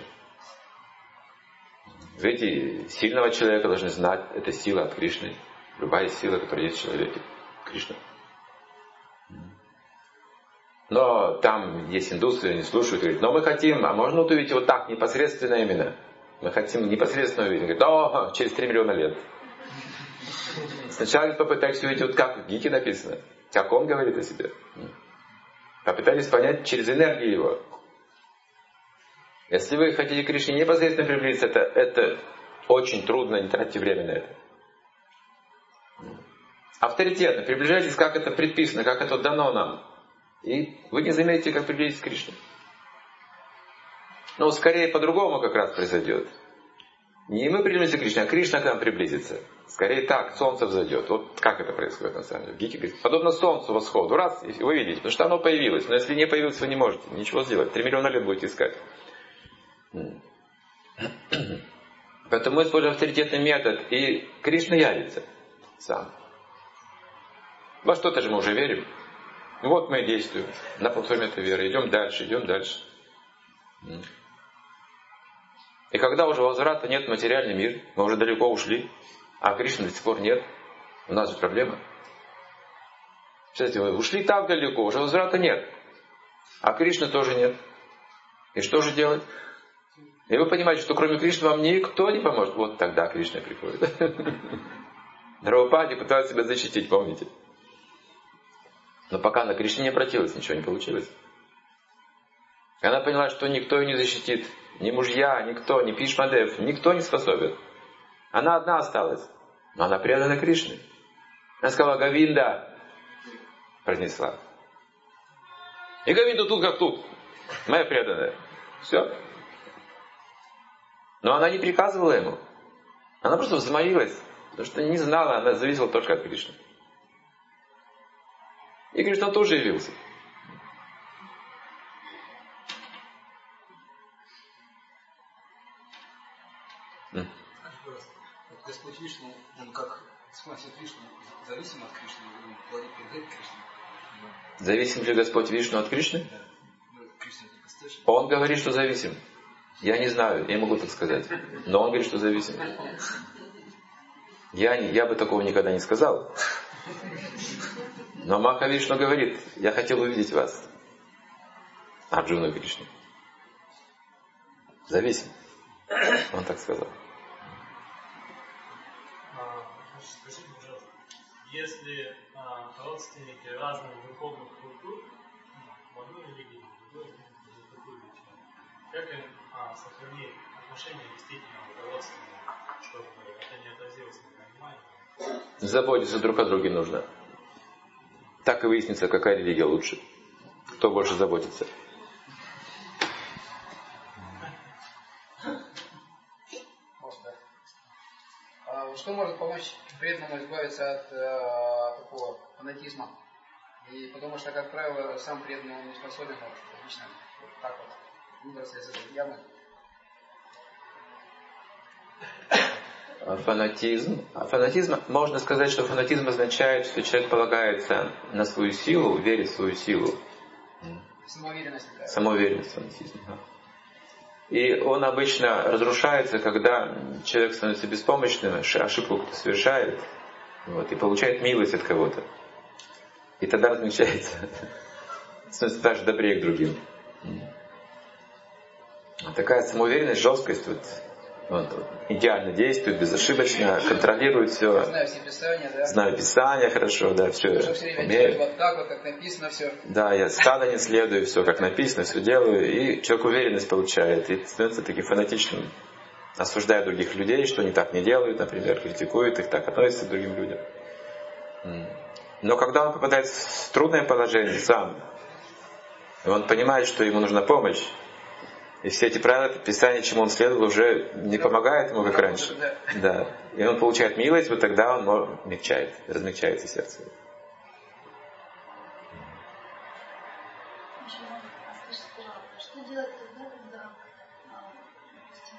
Видите, сильного человека должны знать, это сила от Кришны. Любая сила, которая есть в человеке, Кришна. Но там есть индусы, они слушают, говорят, но мы хотим, а можно увидеть вот так, непосредственно именно. Мы хотим непосредственно увидеть. Говорят, о, через три миллиона лет. Сначала попытались увидеть, вот как в Гите написано, как он говорит о себе. Попытались понять через энергию его. Если вы хотите к Кришне непосредственно приблизиться, это, это очень трудно, не тратьте время на это. Авторитетно приближайтесь, как это предписано, как это дано нам. И вы не заметите, как приблизитесь к Кришне. Но скорее по-другому как раз произойдет. Не мы приблизимся к Кришне, а Кришна к нам приблизится. Скорее так, солнце взойдет. Вот как это происходит на самом деле. Гики говорит, подобно солнцу восходу. Раз, и вы видите, потому что оно появилось. Но если не появилось, вы не можете ничего сделать. Три миллиона лет будете искать. Поэтому мы используем авторитетный метод, и Кришна явится сам. Во что-то же мы уже верим. Вот мы и действуем на платформе этой веры. Идем дальше, идем дальше. И когда уже возврата нет в материальный мир, мы уже далеко ушли, а Кришны до сих пор нет, у нас же проблема. Кстати, вы ушли так далеко, уже возврата нет, а Кришны тоже нет. И что же делать? И вы понимаете, что кроме Кришны вам никто не поможет. Вот тогда Кришна приходит. Драупади пыталась себя защитить, помните? Но пока на Кришне не обратилась, ничего не получилось. И она поняла, что никто ее не защитит. Ни мужья, никто, ни Бхишмадев, никто не способен. Она одна осталась. Но она предана Кришне. Она сказала, Говинда, произнесла. И Говинда тут как тут. Моя преданная. Все. Но она не приказывала ему. Она просто взмолилась. Потому что не знала, она зависела только от Кришны. И Кришна тоже явился.
Скажи, пожалуйста, вот Господь Вишну, он как смысл Кришны, зависим от Кришны, он передает Кришне?
Зависим ли Господь Вишну от Кришны?
Да. Ну, Кришна это источник.
Он говорит, что зависим. Я не знаю, я не могу так сказать. Но он говорит, что зависим. Я, не, я бы такого никогда не сказал. Но Махавишну говорит, я хотел увидеть вас. Арджуна и Кришну. Зависим. Он так сказал.
Скажите, пожалуйста, если а, родственники разных духовных культур, в одной религии, в другой, в другой религии, как им а, сохранить отношения действительно родственные, чтобы это не отразилось на понимании?
Заботиться друг о друге нужно. Так и выяснится, какая религия лучше. Кто больше заботится.
Что может помочь преданному избавиться от э, такого фанатизма? И потому что, как правило, сам преданный он не способен вот, обычно вот так вот выбраться из этой ямы.
Фанатизм. Фанатизм, можно сказать, что фанатизм означает, что человек полагается на свою силу, верит в свою силу.
Самоуверенность такая.
Самоуверенность, фанатизм. Да. И он обычно разрушается, когда человек становится беспомощным, ошибку кто-то совершает, вот, и получает милость от кого-то. И тогда размягчается. Становится даже добрее к другим. Такая самоуверенность, жесткость вот, вот, идеально действует, безошибочно, контролирует все.
Знаю все писания, да?
Знаю писания хорошо, да, все.
Все время делать вот так вот, как написано все.
Да, я стадо не следую, все как написано, все делаю, и человек уверенность получает, и становится таким фанатичным, осуждая других людей, что они так не делают, например, критикует их, так относятся к другим людям. Но когда он попадает в трудное положение сам, и он понимает, что ему нужна помощь, и все эти правила Писания, чему он следовал, уже не помогают ему, как раньше. Да. И он получает милость, вот тогда он мягчает, размягчается сердце.
Скажите, пожалуйста, что делать тогда, когда, допустим,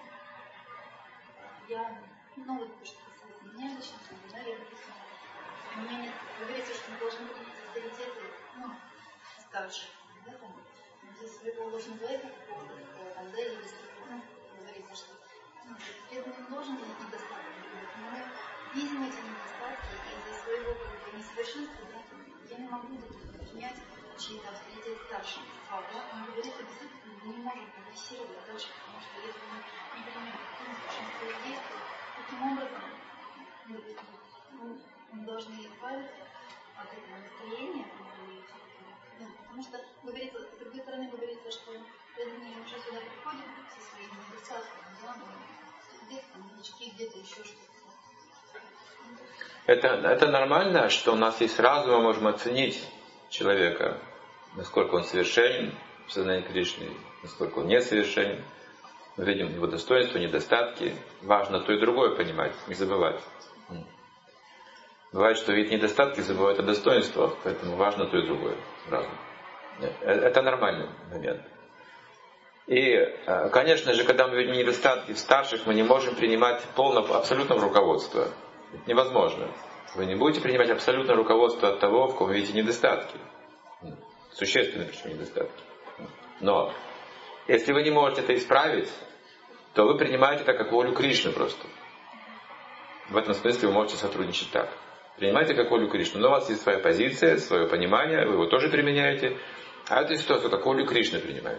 я, ну вот, что касается меня лично, да, я, допустим, у меня нет, вы говорите, что мы должны быть авторитеты, ну, старших, да, там, для своего ложного человека, какого-то такого, там, да, или ну, говорится, что ну, преданный должен иметь недостатки, но мы видим эти недостатки, и из-за своего как бы, несовершенства, да, я не могу принять чьи-то авторитет старших, да, он говорит, действительно, мы не можем прогрессировать дальше, потому что если мы не примем несовершенство действий, таким образом мы, мы должны избавиться от этого настроения, ну, потому что говорится, с другой стороны говорится, что преданные уже сюда приходят со своими недостатками, да, где-то там новички, где-то еще что-то.
Это, это нормально, что у нас есть разум, мы можем оценить человека, насколько он совершенен в сознании Кришны, насколько он несовершенен. Мы видим его достоинства, недостатки. Важно то и другое понимать, не забывать. Бывает, что видят недостатки, забывают о достоинствах, поэтому важно то и другое. Разум. Это нормальный момент. И, конечно же, когда мы видим недостатки в старших, мы не можем принимать полного, абсолютного руководства. Это невозможно. Вы не будете принимать абсолютное руководство от того, в ком вы видите недостатки. Существенные причем недостатки. Но, если вы не можете это исправить, то вы принимаете это как волю Кришны просто. В этом смысле вы можете сотрудничать так. Принимайте как волю Кришны. Но у вас есть своя позиция, свое понимание, вы его тоже применяете. А эту ситуацию как волю Кришны принимаете.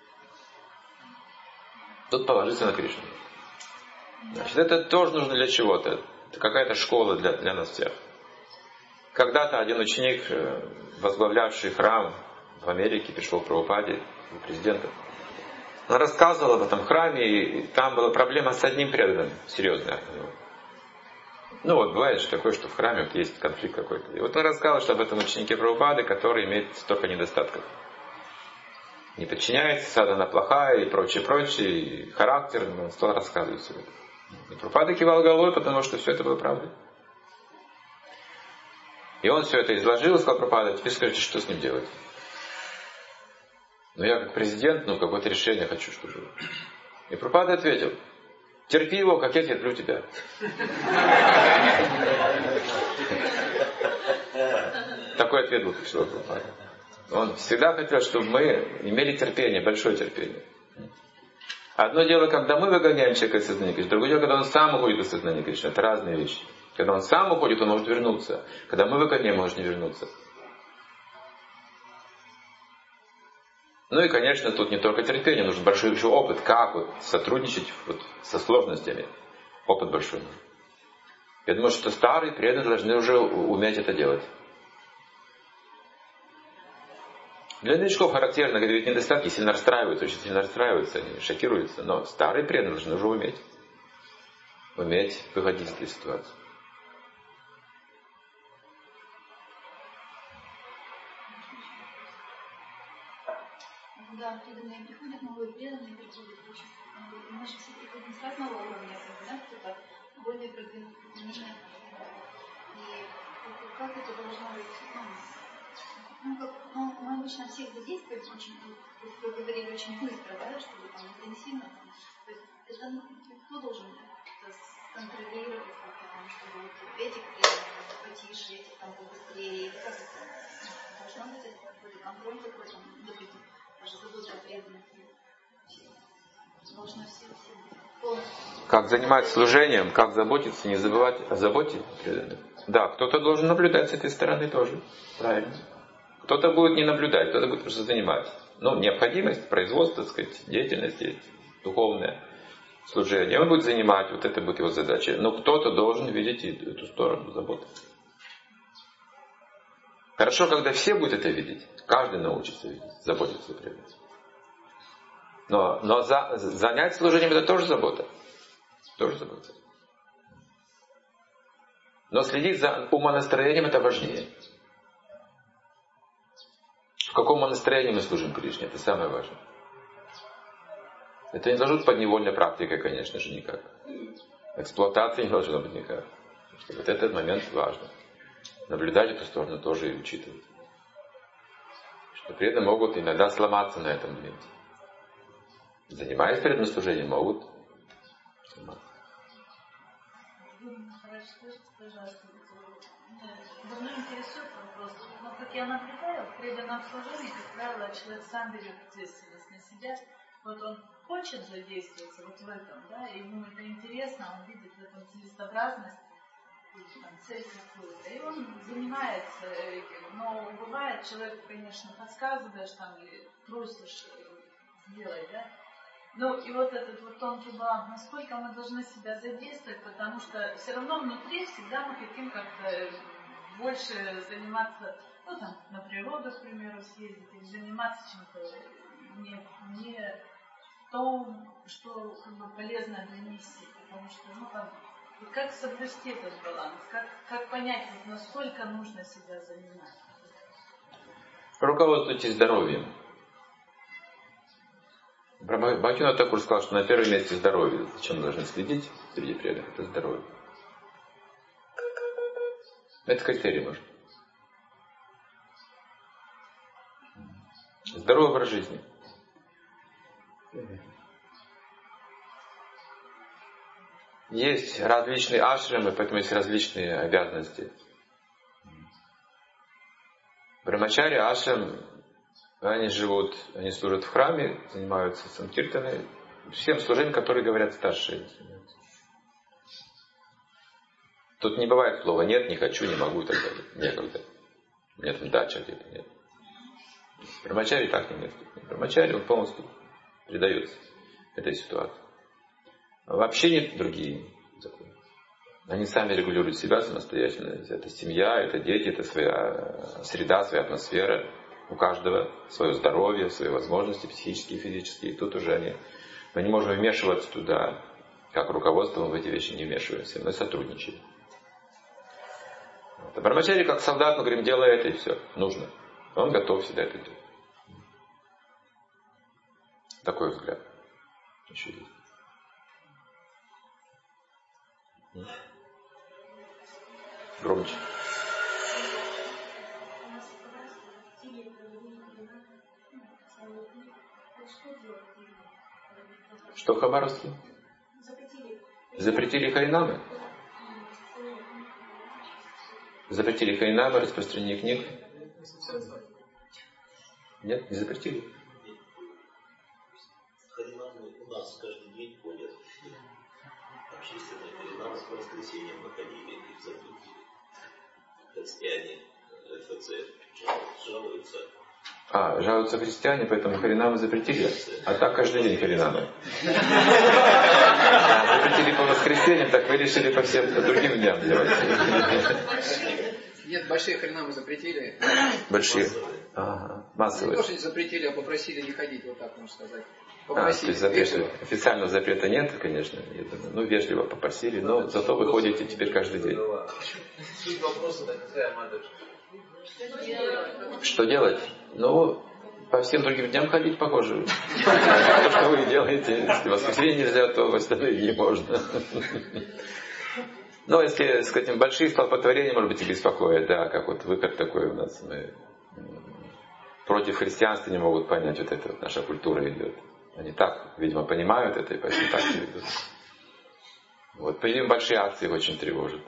Тут положиться на Кришну. Значит, это тоже нужно для чего-то. Это какая-то школа для, для нас всех. Когда-то один ученик, возглавлявший храм в Америке, пришел к Прабхупаде, президентом. Он рассказывал об этом храме, и там была проблема с одним преданным, серьезная. Ну вот, бывает же такое, что в храме вот есть конфликт какой-то. И вот он рассказал, что об этом ученике Прабхупады, который имеет столько недостатков. Не подчиняется, садхана плохая и прочее, прочее, и характер, он стал рассказывать все это. И Прабхупада кивал головой, потому что все это было правдой. И он все это изложил и сказал: Прабхупада, теперь скажите, что с ним делать? Ну я как президент, ну какое-то решение хочу, чтобы... И Прабхупада ответил: терпи его, как я терплю тебя. Такой ответ был пришел Прабхупада. Он всегда хотел, чтобы мы имели терпение, большое терпение. Одно дело, когда мы выгоняем человека из сознания Кришны, другое дело, когда он сам уходит из сознания Кришны. Это разные вещи. Когда он сам уходит, он может вернуться. Когда мы выгоняем, он может не вернуться. Ну и, конечно, тут не только терпение, нужен большой еще опыт, как вот сотрудничать вот со сложностями. Опыт большой нужен. Я думаю, что старые преданные должны уже уметь это делать. Для новичков характерно, когда видят недостатки, сильно расстраиваются, очень сильно расстраиваются, они шокируются. Но старые преданные должны уже уметь. Уметь выходить из этой ситуации.
преданные приходят, новые преданные приходят. В общем, мы же все приходим с разного уровня, да, кто-то более продвинутый, кто менее. И как это должно быть? Ну, как, ну, мы обычно всех задействуем очень, вы говорили, очень быстро, да, чтобы там интенсивно. То есть это ну, кто должен это сконтролировать, потому чтобы вот этих потише, этих там побыстрее, или как это? Должно быть какой-то контроль такой, там, допустим, даже забота о преданности. Должно все, все полностью.
Как заниматься служением, как заботиться, не забывать о заботе преданных. Да, кто-то должен наблюдать с этой стороны тоже. Правильно. Кто-то будет не наблюдать, кто-то будет просто заниматься. Ну, необходимость, производство, так сказать, деятельность есть, духовное служение. Он будет занимать, вот это будет его задача. Но кто-то должен видеть эту сторону заботы. Хорошо, когда все будут это видеть, каждый научится видеть, заботиться о преданности. Но, но за, занять служением это тоже забота. Тоже забота. Но следить за умонастроением это важнее. В каком настроении мы служим Кришне, это самое важное. Это не должно быть подневольной практикой, конечно же, никак. Эксплуатации не должно быть никак. Что вот этот момент важно. Наблюдать эту сторону тоже и учитывать. Что преданные могут иногда сломаться на этом моменте. Занимаясь преданным служением, могут сломаться.
Скажите, пожалуйста, давно интересует вопрос. Но как я наблюдаю, в преданном служении, как правило, человек сам берет ответственность на себя. Вот он хочет задействоваться вот в этом, да, ему это интересно, он видит в этом целесообразность, там, цель какую-то, и он занимается этим. Но бывает, человек, конечно, подсказываешь там или просишь сделать, да. Ну и вот этот вот тонкий баланс, насколько мы должны себя задействовать, потому что все равно внутри всегда мы хотим как-то больше заниматься, ну там, на природу, к примеру, съездить, или заниматься чем-то не, не том, что как бы полезно для миссии, потому что, ну там, вот как соблюсти этот баланс, как, как понять, вот, насколько нужно себя занимать.
Руководствуйтесь здоровьем. Бхактивинода Такур сказал, что на первом месте здоровье. Зачем мы должны следить среди преданных? Это здоровье. Это критерий, может. Здоровый образ жизни. Есть различные ашрамы, поэтому есть различные обязанности. Брамачари, ашрам, они живут, они служат в храме, занимаются санкиртаной, всем служением, которые говорят старшие. Тут не бывает слова «нет», «не хочу», «не могу» и так далее. Некогда. Нет, дача где-то, нет. Брамачари так не мыслит. Брамачари, он полностью предается этой ситуации. Вообще нет другие законы. Они сами регулируют себя самостоятельно. Это семья, это дети, это своя среда, своя атмосфера. У каждого свое здоровье, свои возможности психические, физические. И тут уже они... Мы не можем вмешиваться туда. Как руководство мы в эти вещи не вмешиваемся. Мы сотрудничаем. А Брамачари как солдат, мы говорим, делай это и все. Нужно. Он готов всегда это делать. Такой взгляд. Еще есть. Громче. Что в Хабаровске? Запретили харинамы? Запретили харинамы, распространение книг? Нет, не запретили.
Харинамы у нас каждый день ходят. Общественные харинамы по воскресеньям находили и запретили. Христиане ФЦ жалуются.
А, жалуются христиане, поэтому харинамы запретили. А так каждый день харинамы. Запретили по воскресеньям, так вы решили по всем по другим дням делать.
Нет, большие харинамы запретили.
Большие. Ага, массовые.
Не то, что не запретили, а попросили не ходить, вот так можно сказать.
Попросили. А, то есть запрет, официального запрета нет, конечно, я думаю. Ну, вежливо попросили, но зато вы ходите теперь каждый день.
Суть вопроса такая, матушка.
Что делать? Ну, по всем другим дням ходить похоже. То, что вы делаете. Если в воскресенье нельзя, то в остальные дни можно. Но если, с этим большие столпотворения, может быть, и беспокоят, да, как вот выход такой у нас. Мы против христианства не могут понять, вот это вот наша культура идет. Они так, видимо, понимают это, и поэтому так и идут. Вот, видимо, большие акции их очень тревожат.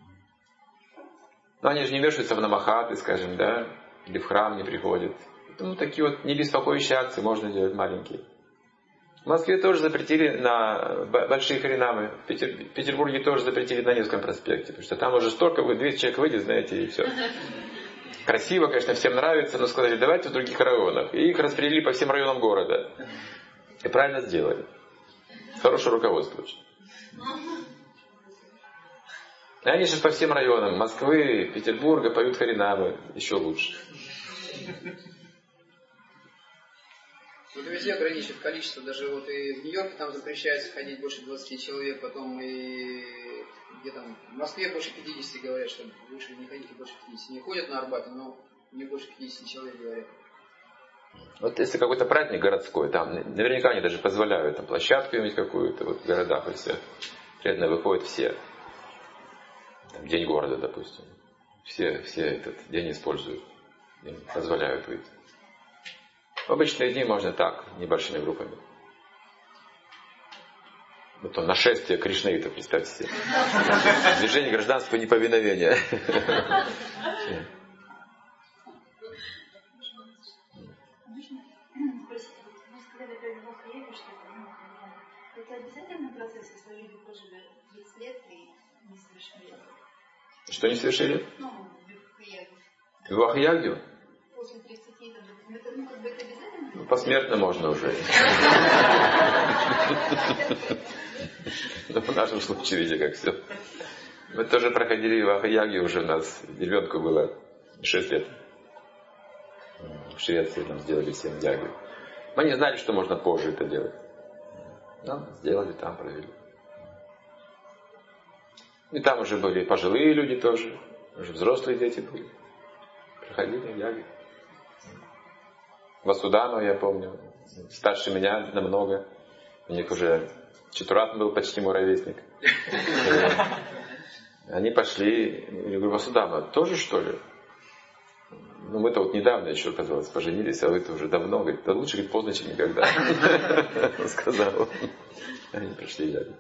Но они же не вешаются в намахаты, скажем, да, или в храм не приходят. Поэтому такие вот не беспокоящие акции можно делать маленькие. В Москве тоже запретили на большие харинамы. В Петербурге тоже запретили на Невском проспекте. Потому что там уже столько, двести человек выйдет, знаете, и все. Красиво, конечно, всем нравится, но сказали, давайте в других районах. И их распределили по всем районам города. И правильно сделали. Хорошее руководство очень. И они сейчас по всем районам Москвы, Петербурга поют харинамы. Еще лучше.
Вот везде ограничивают количество, даже вот и в Нью-Йорке там запрещается ходить больше двадцати человек, потом и где там, в Москве больше пятидесяти говорят, что лучше не ходите больше пятидесяти. Не ходят на Арбате, но не больше пятидесяти человек говорят.
Вот если какой-то праздник городской, там наверняка они даже позволяют там площадку иметь какую-то, вот в городах и все. Реально выходят все. Там, день города, допустим. Все, все этот день используют. Им позволяют выйти. В обычные дни можно так, небольшими группами. Вот то нашествие кришнаитов, представьте себе. Движение гражданского неповиновения.
Это обязательный процесс, если люди прожили тридцать лет и не совершили?
Что не совершили?
Ну, в Вахаяге.
В Вахаяге?
После тридцати, там, это, ну, как бы это обязательно?
Ну, посмертно можно уже. Но в нашем случае, видите, как все. Мы тоже проходили в Вахаяге, уже у нас ребенку было шесть лет. В Швеции нам сделали семь ягу. Мы не знали, что можно позже это делать. Но сделали, там провели. И там уже были пожилые люди тоже. Уже взрослые дети были. Проходили ягу. Васудама, я помню, старше меня намного. У них уже Чатуратма был почти мой ровесник. Они пошли, я говорю, Васудама, тоже что ли? Ну, мы-то вот недавно еще, казалось, поженились, а вы-то уже давно. Говорит, да лучше, говорит, поздно, чем никогда. Он сказал. Они пришли ягу.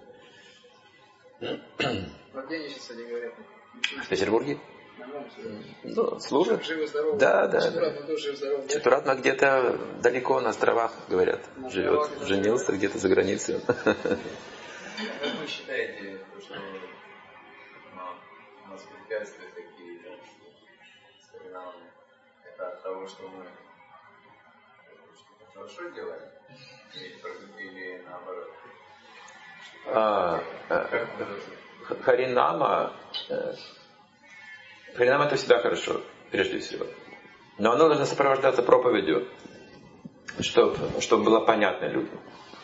Вот где они сейчас, кстати, говорят?
В Петербурге? Ну, служат.
Живы-здоровы.
Да, да.
Жив-здоров,
Чатуратма где-то далеко на островах, говорят, на живет. Островах, женился да. Где-то за границей.
Как вы считаете, что у нас препятствия такие, да, с харинамами? Это от того, что мы что-то хорошо делаем? Или наоборот?
А, харинама... Харинама это всегда хорошо, прежде всего. Но оно должно сопровождаться проповедью, чтобы, чтобы было понятно людям.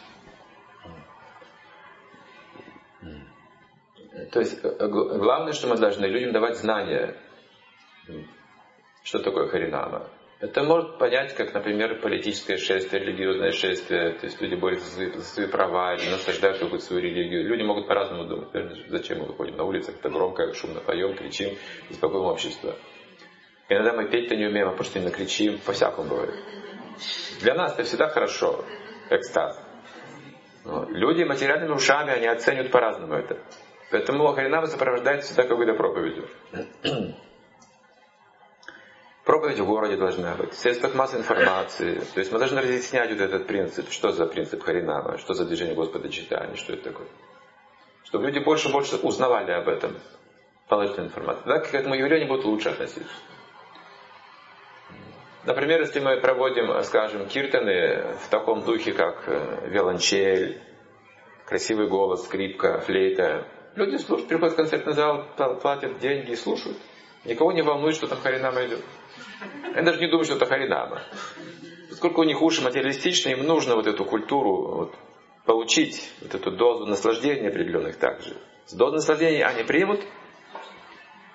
То есть главное, что мы должны людям давать знания, что такое харинама. Это может понять, как, например, политическое шествие, религиозное шествие. То есть люди борются за свои, за свои права, или насаждают какую-то свою религию. Люди могут по-разному думать. Зачем мы выходим на улицах, это громко, шумно поем, кричим, беспокоим общество. Иногда мы петь-то не умеем, а просто именно кричим, по-всякому бывает. Для нас это всегда хорошо, экстаз. Вот. Люди материальными ушами, они оценивают по-разному это. Поэтому харинама сопровождается всегда какой-то проповедью. Проповедь в городе должна быть, в средствах массовой информации. То есть мы должны разъяснять вот этот принцип, что за принцип харинама, что за движение Господа читания, что это такое. Чтобы люди больше и больше узнавали об этом, положительной информации. Тогда к этому явлению будут лучше относиться. Например, если мы проводим, скажем, киртаны в таком духе, как виолончель, красивый голос, скрипка, флейта, люди слушают, приходят в концертный зал, платят деньги и слушают. Никого не волнует, что там харинама идет. Они даже не думают, что это харинама. Поскольку у них уши материалистичные, им нужно вот эту культуру вот, получить, вот эту дозу наслаждения определенных также. С дозой наслаждения они примут.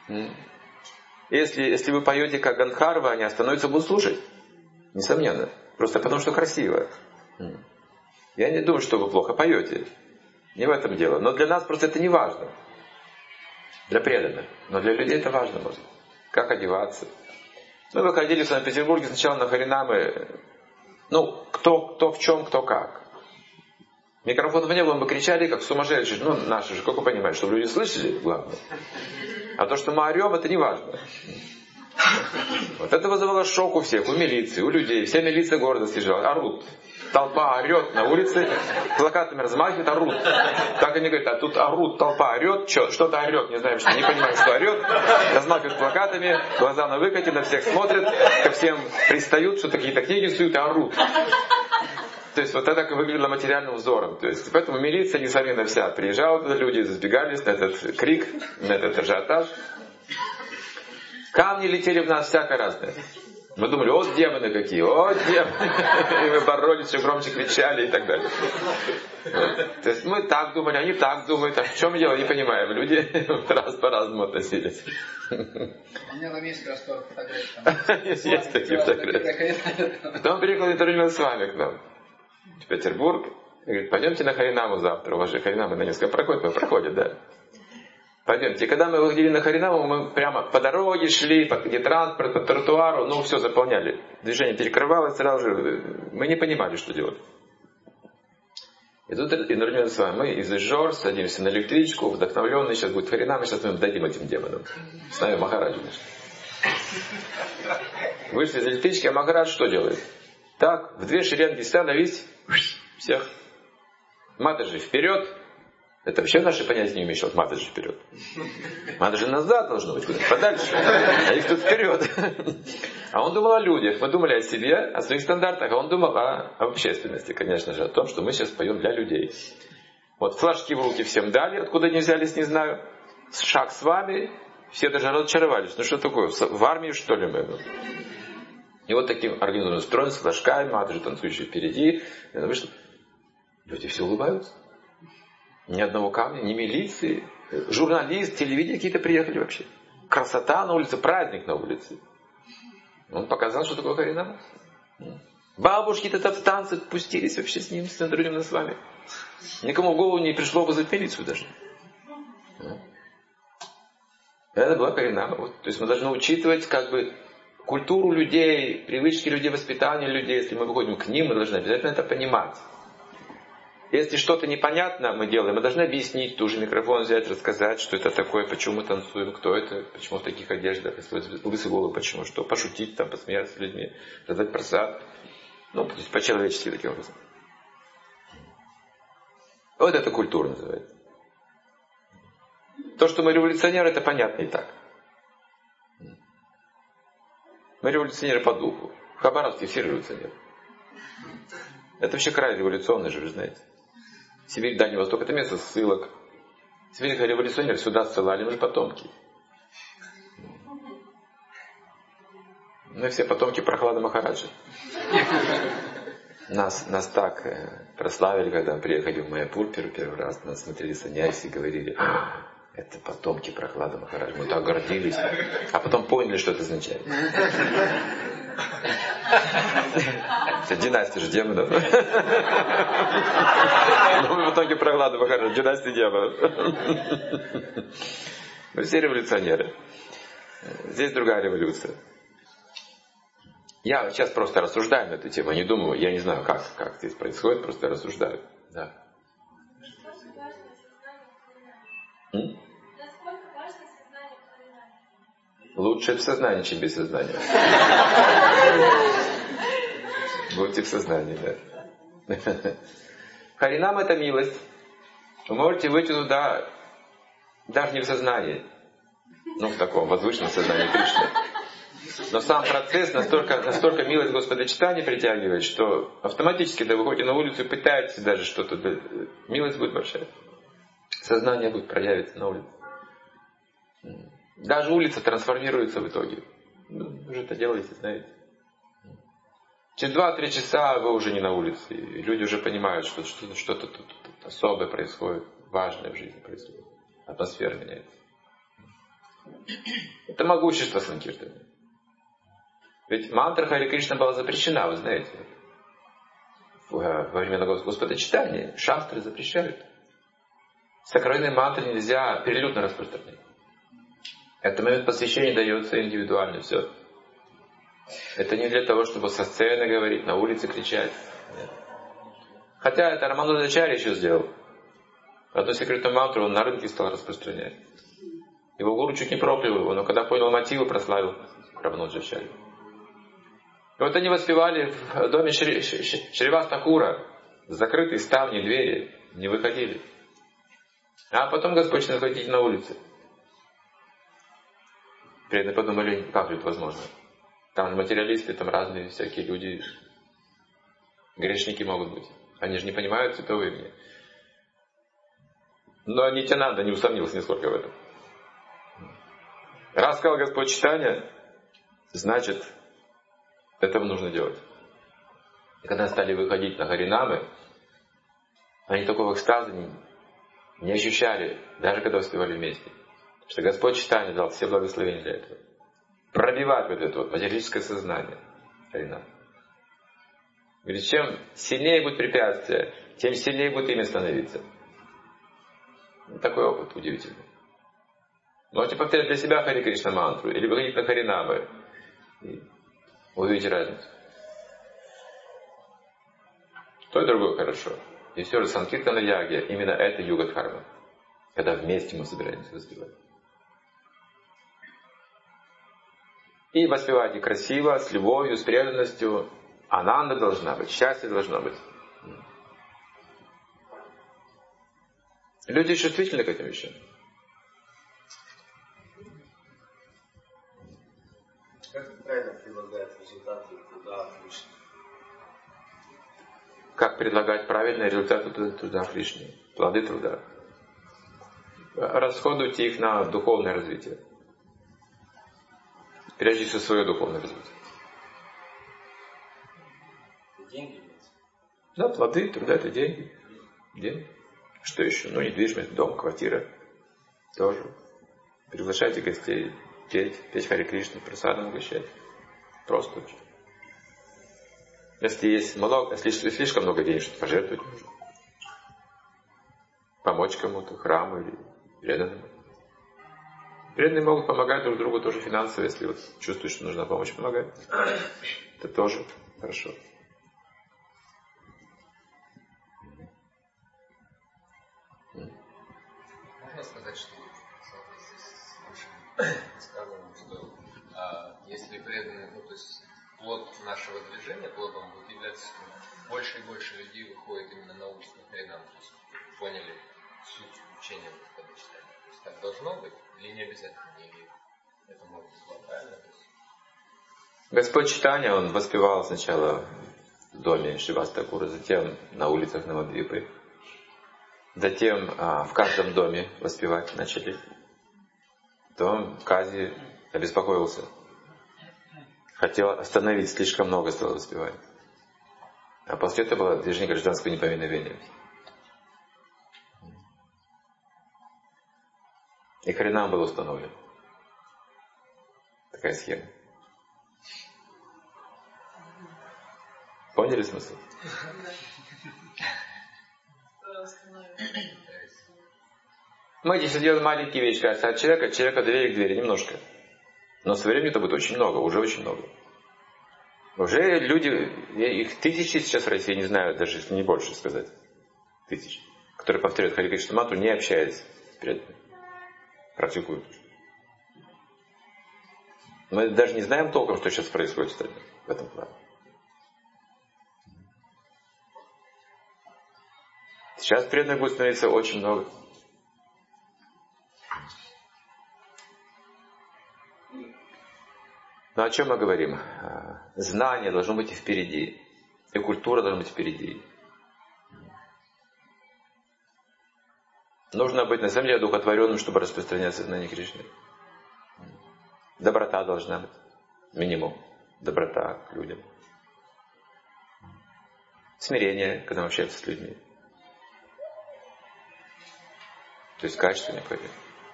Если, если вы поете как Гандхарва, они остановятся и будут слушать. Несомненно. Просто потому, что красиво. Я не думаю, что вы плохо поете. Не в этом дело. Но для нас просто это не важно. Для преданных. Но для людей это важно, может. Как одеваться. Мы выходили в Санкт-Петербурге сначала на харинамы. Ну, кто, кто в чем, кто как. Микрофонов не было, мы кричали, как сумасшедшие. Ну, наши же, как вы понимаете, чтобы люди слышали, главное. А то, что мы орем, это не важно. Вот это вызывало шок у всех, у милиции, у людей. Вся милиция города съезжала, орут. Толпа орет на улице, плакатами размахивают, орут. Так они говорят, а тут орут, толпа орет, что-то орет, не знаем, что, не понимаем, что орет. Размахивают плакатами, глаза на выкате, на всех смотрят, ко всем пристают, что какие-то книги суют и орут. То есть вот это так выглядело материальным взором. То есть, поэтому милиция, несомненно, вся приезжала туда, люди забегались на этот крик, на этот ажиотаж. Камни летели в нас всякое разное. Мы думали, о, демоны какие, о, демоны. И мы боролись, все громче кричали и так далее. Вот. То есть мы так думали, они так думают. А в чем дело, не понимаем. Люди раз по-разному относились.
У меня там есть как раз пару фотографий.
Есть, есть такие фотографии. Потом приехал интервью с вами к нам в Петербург. И говорит, пойдемте на Харинаму завтра. У вас же Харинамы на несколько проходят, мы проходят, да. Пойдемте. И когда мы выходили на Харинаму, мы прямо по дороге шли, по где транспорт, по тротуару, ну все заполняли. Движение перекрывалось сразу же. Мы не понимали, что делать. И тут интервью с вами. Мы из Ижор садимся на электричку, вдохновленные, сейчас будет Харинама, сейчас мы им дадим этим демонам. С нами Махарадж. Вышли из электрички, а Махарадж что делает? Так, в две шеренги становись, всех. Матаджи вперед. Это вообще наши понятия не умеют, Матаджи вперед. Матаджи назад должно быть, куда-то подальше. А их тут вперед. А он думал о людях. Мы думали о себе, о своих стандартах. А он думал о, об общественности, конечно же. О том, что мы сейчас поем для людей. Вот флажки в руки всем дали. Откуда они взялись, не знаю. Шаг с вами. Все даже разочаровались. Ну что такое? В армии, что ли, мы? И вот таким организованным строем, с флажками, Матаджи танцующий впереди. И вышло. Люди все улыбаются. Ни одного камня, ни милиции. Журналист, телевидение какие-то приехали вообще. Красота на улице, праздник на улице. Он показал, что такое Харинама. Бабушки татарстанцы пустились вообще с ним, с другим с вами. Никому в голову не пришло вызвать милицию даже. Это была Харинама. Вот. То есть мы должны учитывать как бы культуру людей, привычки людей, воспитание людей. Если мы выходим к ним, мы должны обязательно это понимать. Если что-то непонятно мы делаем, мы должны объяснить, тоже микрофон взять, рассказать, что это такое, почему мы танцуем, кто это, почему в таких одеждах, лысый голову, почему, что, пошутить, там, посмеяться с людьми, раздать просад. Ну, то есть по-человечески таким образом. Вот это культура называется. То, что мы революционеры, это понятно и так. Мы революционеры по духу. В Хабаровске все революционеры. Это вообще край революционный же, вы знаете. Сибирь, Дальний Восток, это место ссылок. Сибирь революционеров сюда ссылали, мы же потомки. Мы все потомки Прохлады Махараджи. Нас, нас так прославили, когда мы приехали в Майяпур первый раз, нас смотрели саньяси и говорили, это потомки Прохлады Махараджи. Мы так гордились, а потом поняли, что это означает. Это династия же демонов. Ну, мы в итоге Прохлада Махараджа, династия демонов. Мы все революционеры. Здесь другая революция. Я сейчас просто рассуждаю на эту тему, не думаю, я не знаю, как, как здесь происходит, просто рассуждаю. Да. М? Лучше в сознании, чем без сознания. Будьте в сознании, да. Харинам — это милость. Вы можете выйти туда даже не в сознании. Ну, в таком возвышенном сознании Кришны. Но сам процесс настолько, настолько милость Господа читания притягивает, что автоматически, когда вы выходите на улицу и пытаетесь даже что-то, милость будет большая. Сознание будет проявиться на улице. Даже улица трансформируется в итоге. Ну, вы же это делаете, знаете. Через два-три часа вы уже не на улице. И люди уже понимают, что что-то, что-то тут особое происходит, важное в жизни происходит. Атмосфера меняется. Это могущество Санкиртаны. Ведь мантра Харе Кришна была запрещена, вы знаете. во время Господочитания шастры запрещают. Сакральные мантры нельзя перелюдно распространять. Это момент посвящения дается индивидуально, все. Это не для того, чтобы со сцены говорить, на улице кричать. Нет. Хотя это Рамануджачарья еще сделал. Одну секретную мантру он на рынке стал распространять. Его гуру чуть не проклял его, но когда понял мотивы, прославил Рамануджачарью. И вот они воспевали в доме Шри, Шривас Такура, закрытые ставни, двери, не выходили. А потом Господь начал ходить на улице. Преданные подумали, как же это возможно? Там материалисты, там разные всякие люди, грешники могут быть. Они же не понимают святого имени. Но Нитянанда не усомнился нисколько в этом. Раз сказал Господь читание, значит, этого нужно делать. И когда стали выходить на Харинамы, они такого экстаза не, не ощущали, даже когда воспевали вместе. Потому что Господь читание дал все благословения для этого. Пробивать вот это вот материалическое сознание. Харинам. Говорит, чем сильнее будет препятствие, тем сильнее будет ими становиться. Такой опыт удивительный. Можете повторять для себя Хари Кришна мантру или выходить на Харинамы. Увидите разницу. То и другое хорошо. И все же Санкиртана Ягья, именно это юга дхарма. Когда вместе мы собираемся воспевать. И воспевайте красиво, с любовью, с преданностью. Ананда должна быть, счастье должно быть. Люди чувствительны к этим вещам.
Как правильно предлагать результаты труда Кришны?
Как предлагать правильные результаты труда Кришны? Плоды труда. Расходуйте их на духовное развитие. Прежде всего свое духовное развитие.
Деньги?
Да, плоды труда — это деньги. Деньги. Что еще? Ну, недвижимость, дом, квартира. Тоже. Приглашайте гостей. Петь, петь Хари Кришну, прасадом угощать. Просто очень. Если есть много, если слишком много денег, что пожертвовать можно. Помочь кому-то, храму или преданному. Преданные могут помогать друг другу тоже финансово, если вот чувствуют, что нужна помощь, помогать. Это тоже хорошо.
Можно сказать, что в соответствии с вашим сказанным, что а, если преданные, ну то есть плод нашего движения, плодом будет являться, больше и больше людей выходит именно на улицу на Харинам, то есть поняли суть учения Господочитания. То есть так должно быть или не обязательно? Или это может быть правильно?
Господь читания он воспевал сначала в доме Шривас Такура, затем на улицах Навадвипы. Затем а, в каждом доме воспевать начали. Потом Кази обеспокоился. Хотел остановить, слишком много стало воспевать. А после этого было движение гражданского неповиновения. И Харинам был установлен. Такая схема. Поняли смысл? Мы здесь делаем маленькие вещи, кажется, от человека, от человека двери к двери, немножко. Но со временем это будет очень много, уже очень много. Уже люди, их тысячи сейчас в России, не знаю, даже не больше сказать, тысяч, которые повторяют Хари Кришна мантру, не общаясь с преданными. Практикуют. Мы даже не знаем толком, что сейчас происходит в этом плане. Сейчас преданных будет становиться очень много. Но о чем мы говорим? Знание должно быть и впереди. И культура должна быть впереди. Нужно быть на самом деле одухотворенным, чтобы распространять сознание Кришны. Доброта должна быть. Минимум. Доброта к людям. Смирение, когда мы общаемся с людьми. То есть качество необходимо.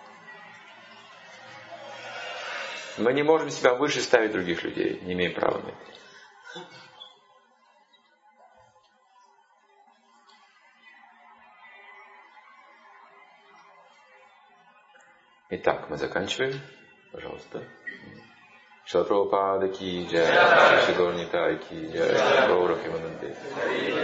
Мы не можем себя выше ставить других людей. Не имеем права на это. Итак, мы заканчиваем. Пожалуйста. Шила Прабхупада ки джай, Шри Гаур Нитай ки джай, Гаура Химананде.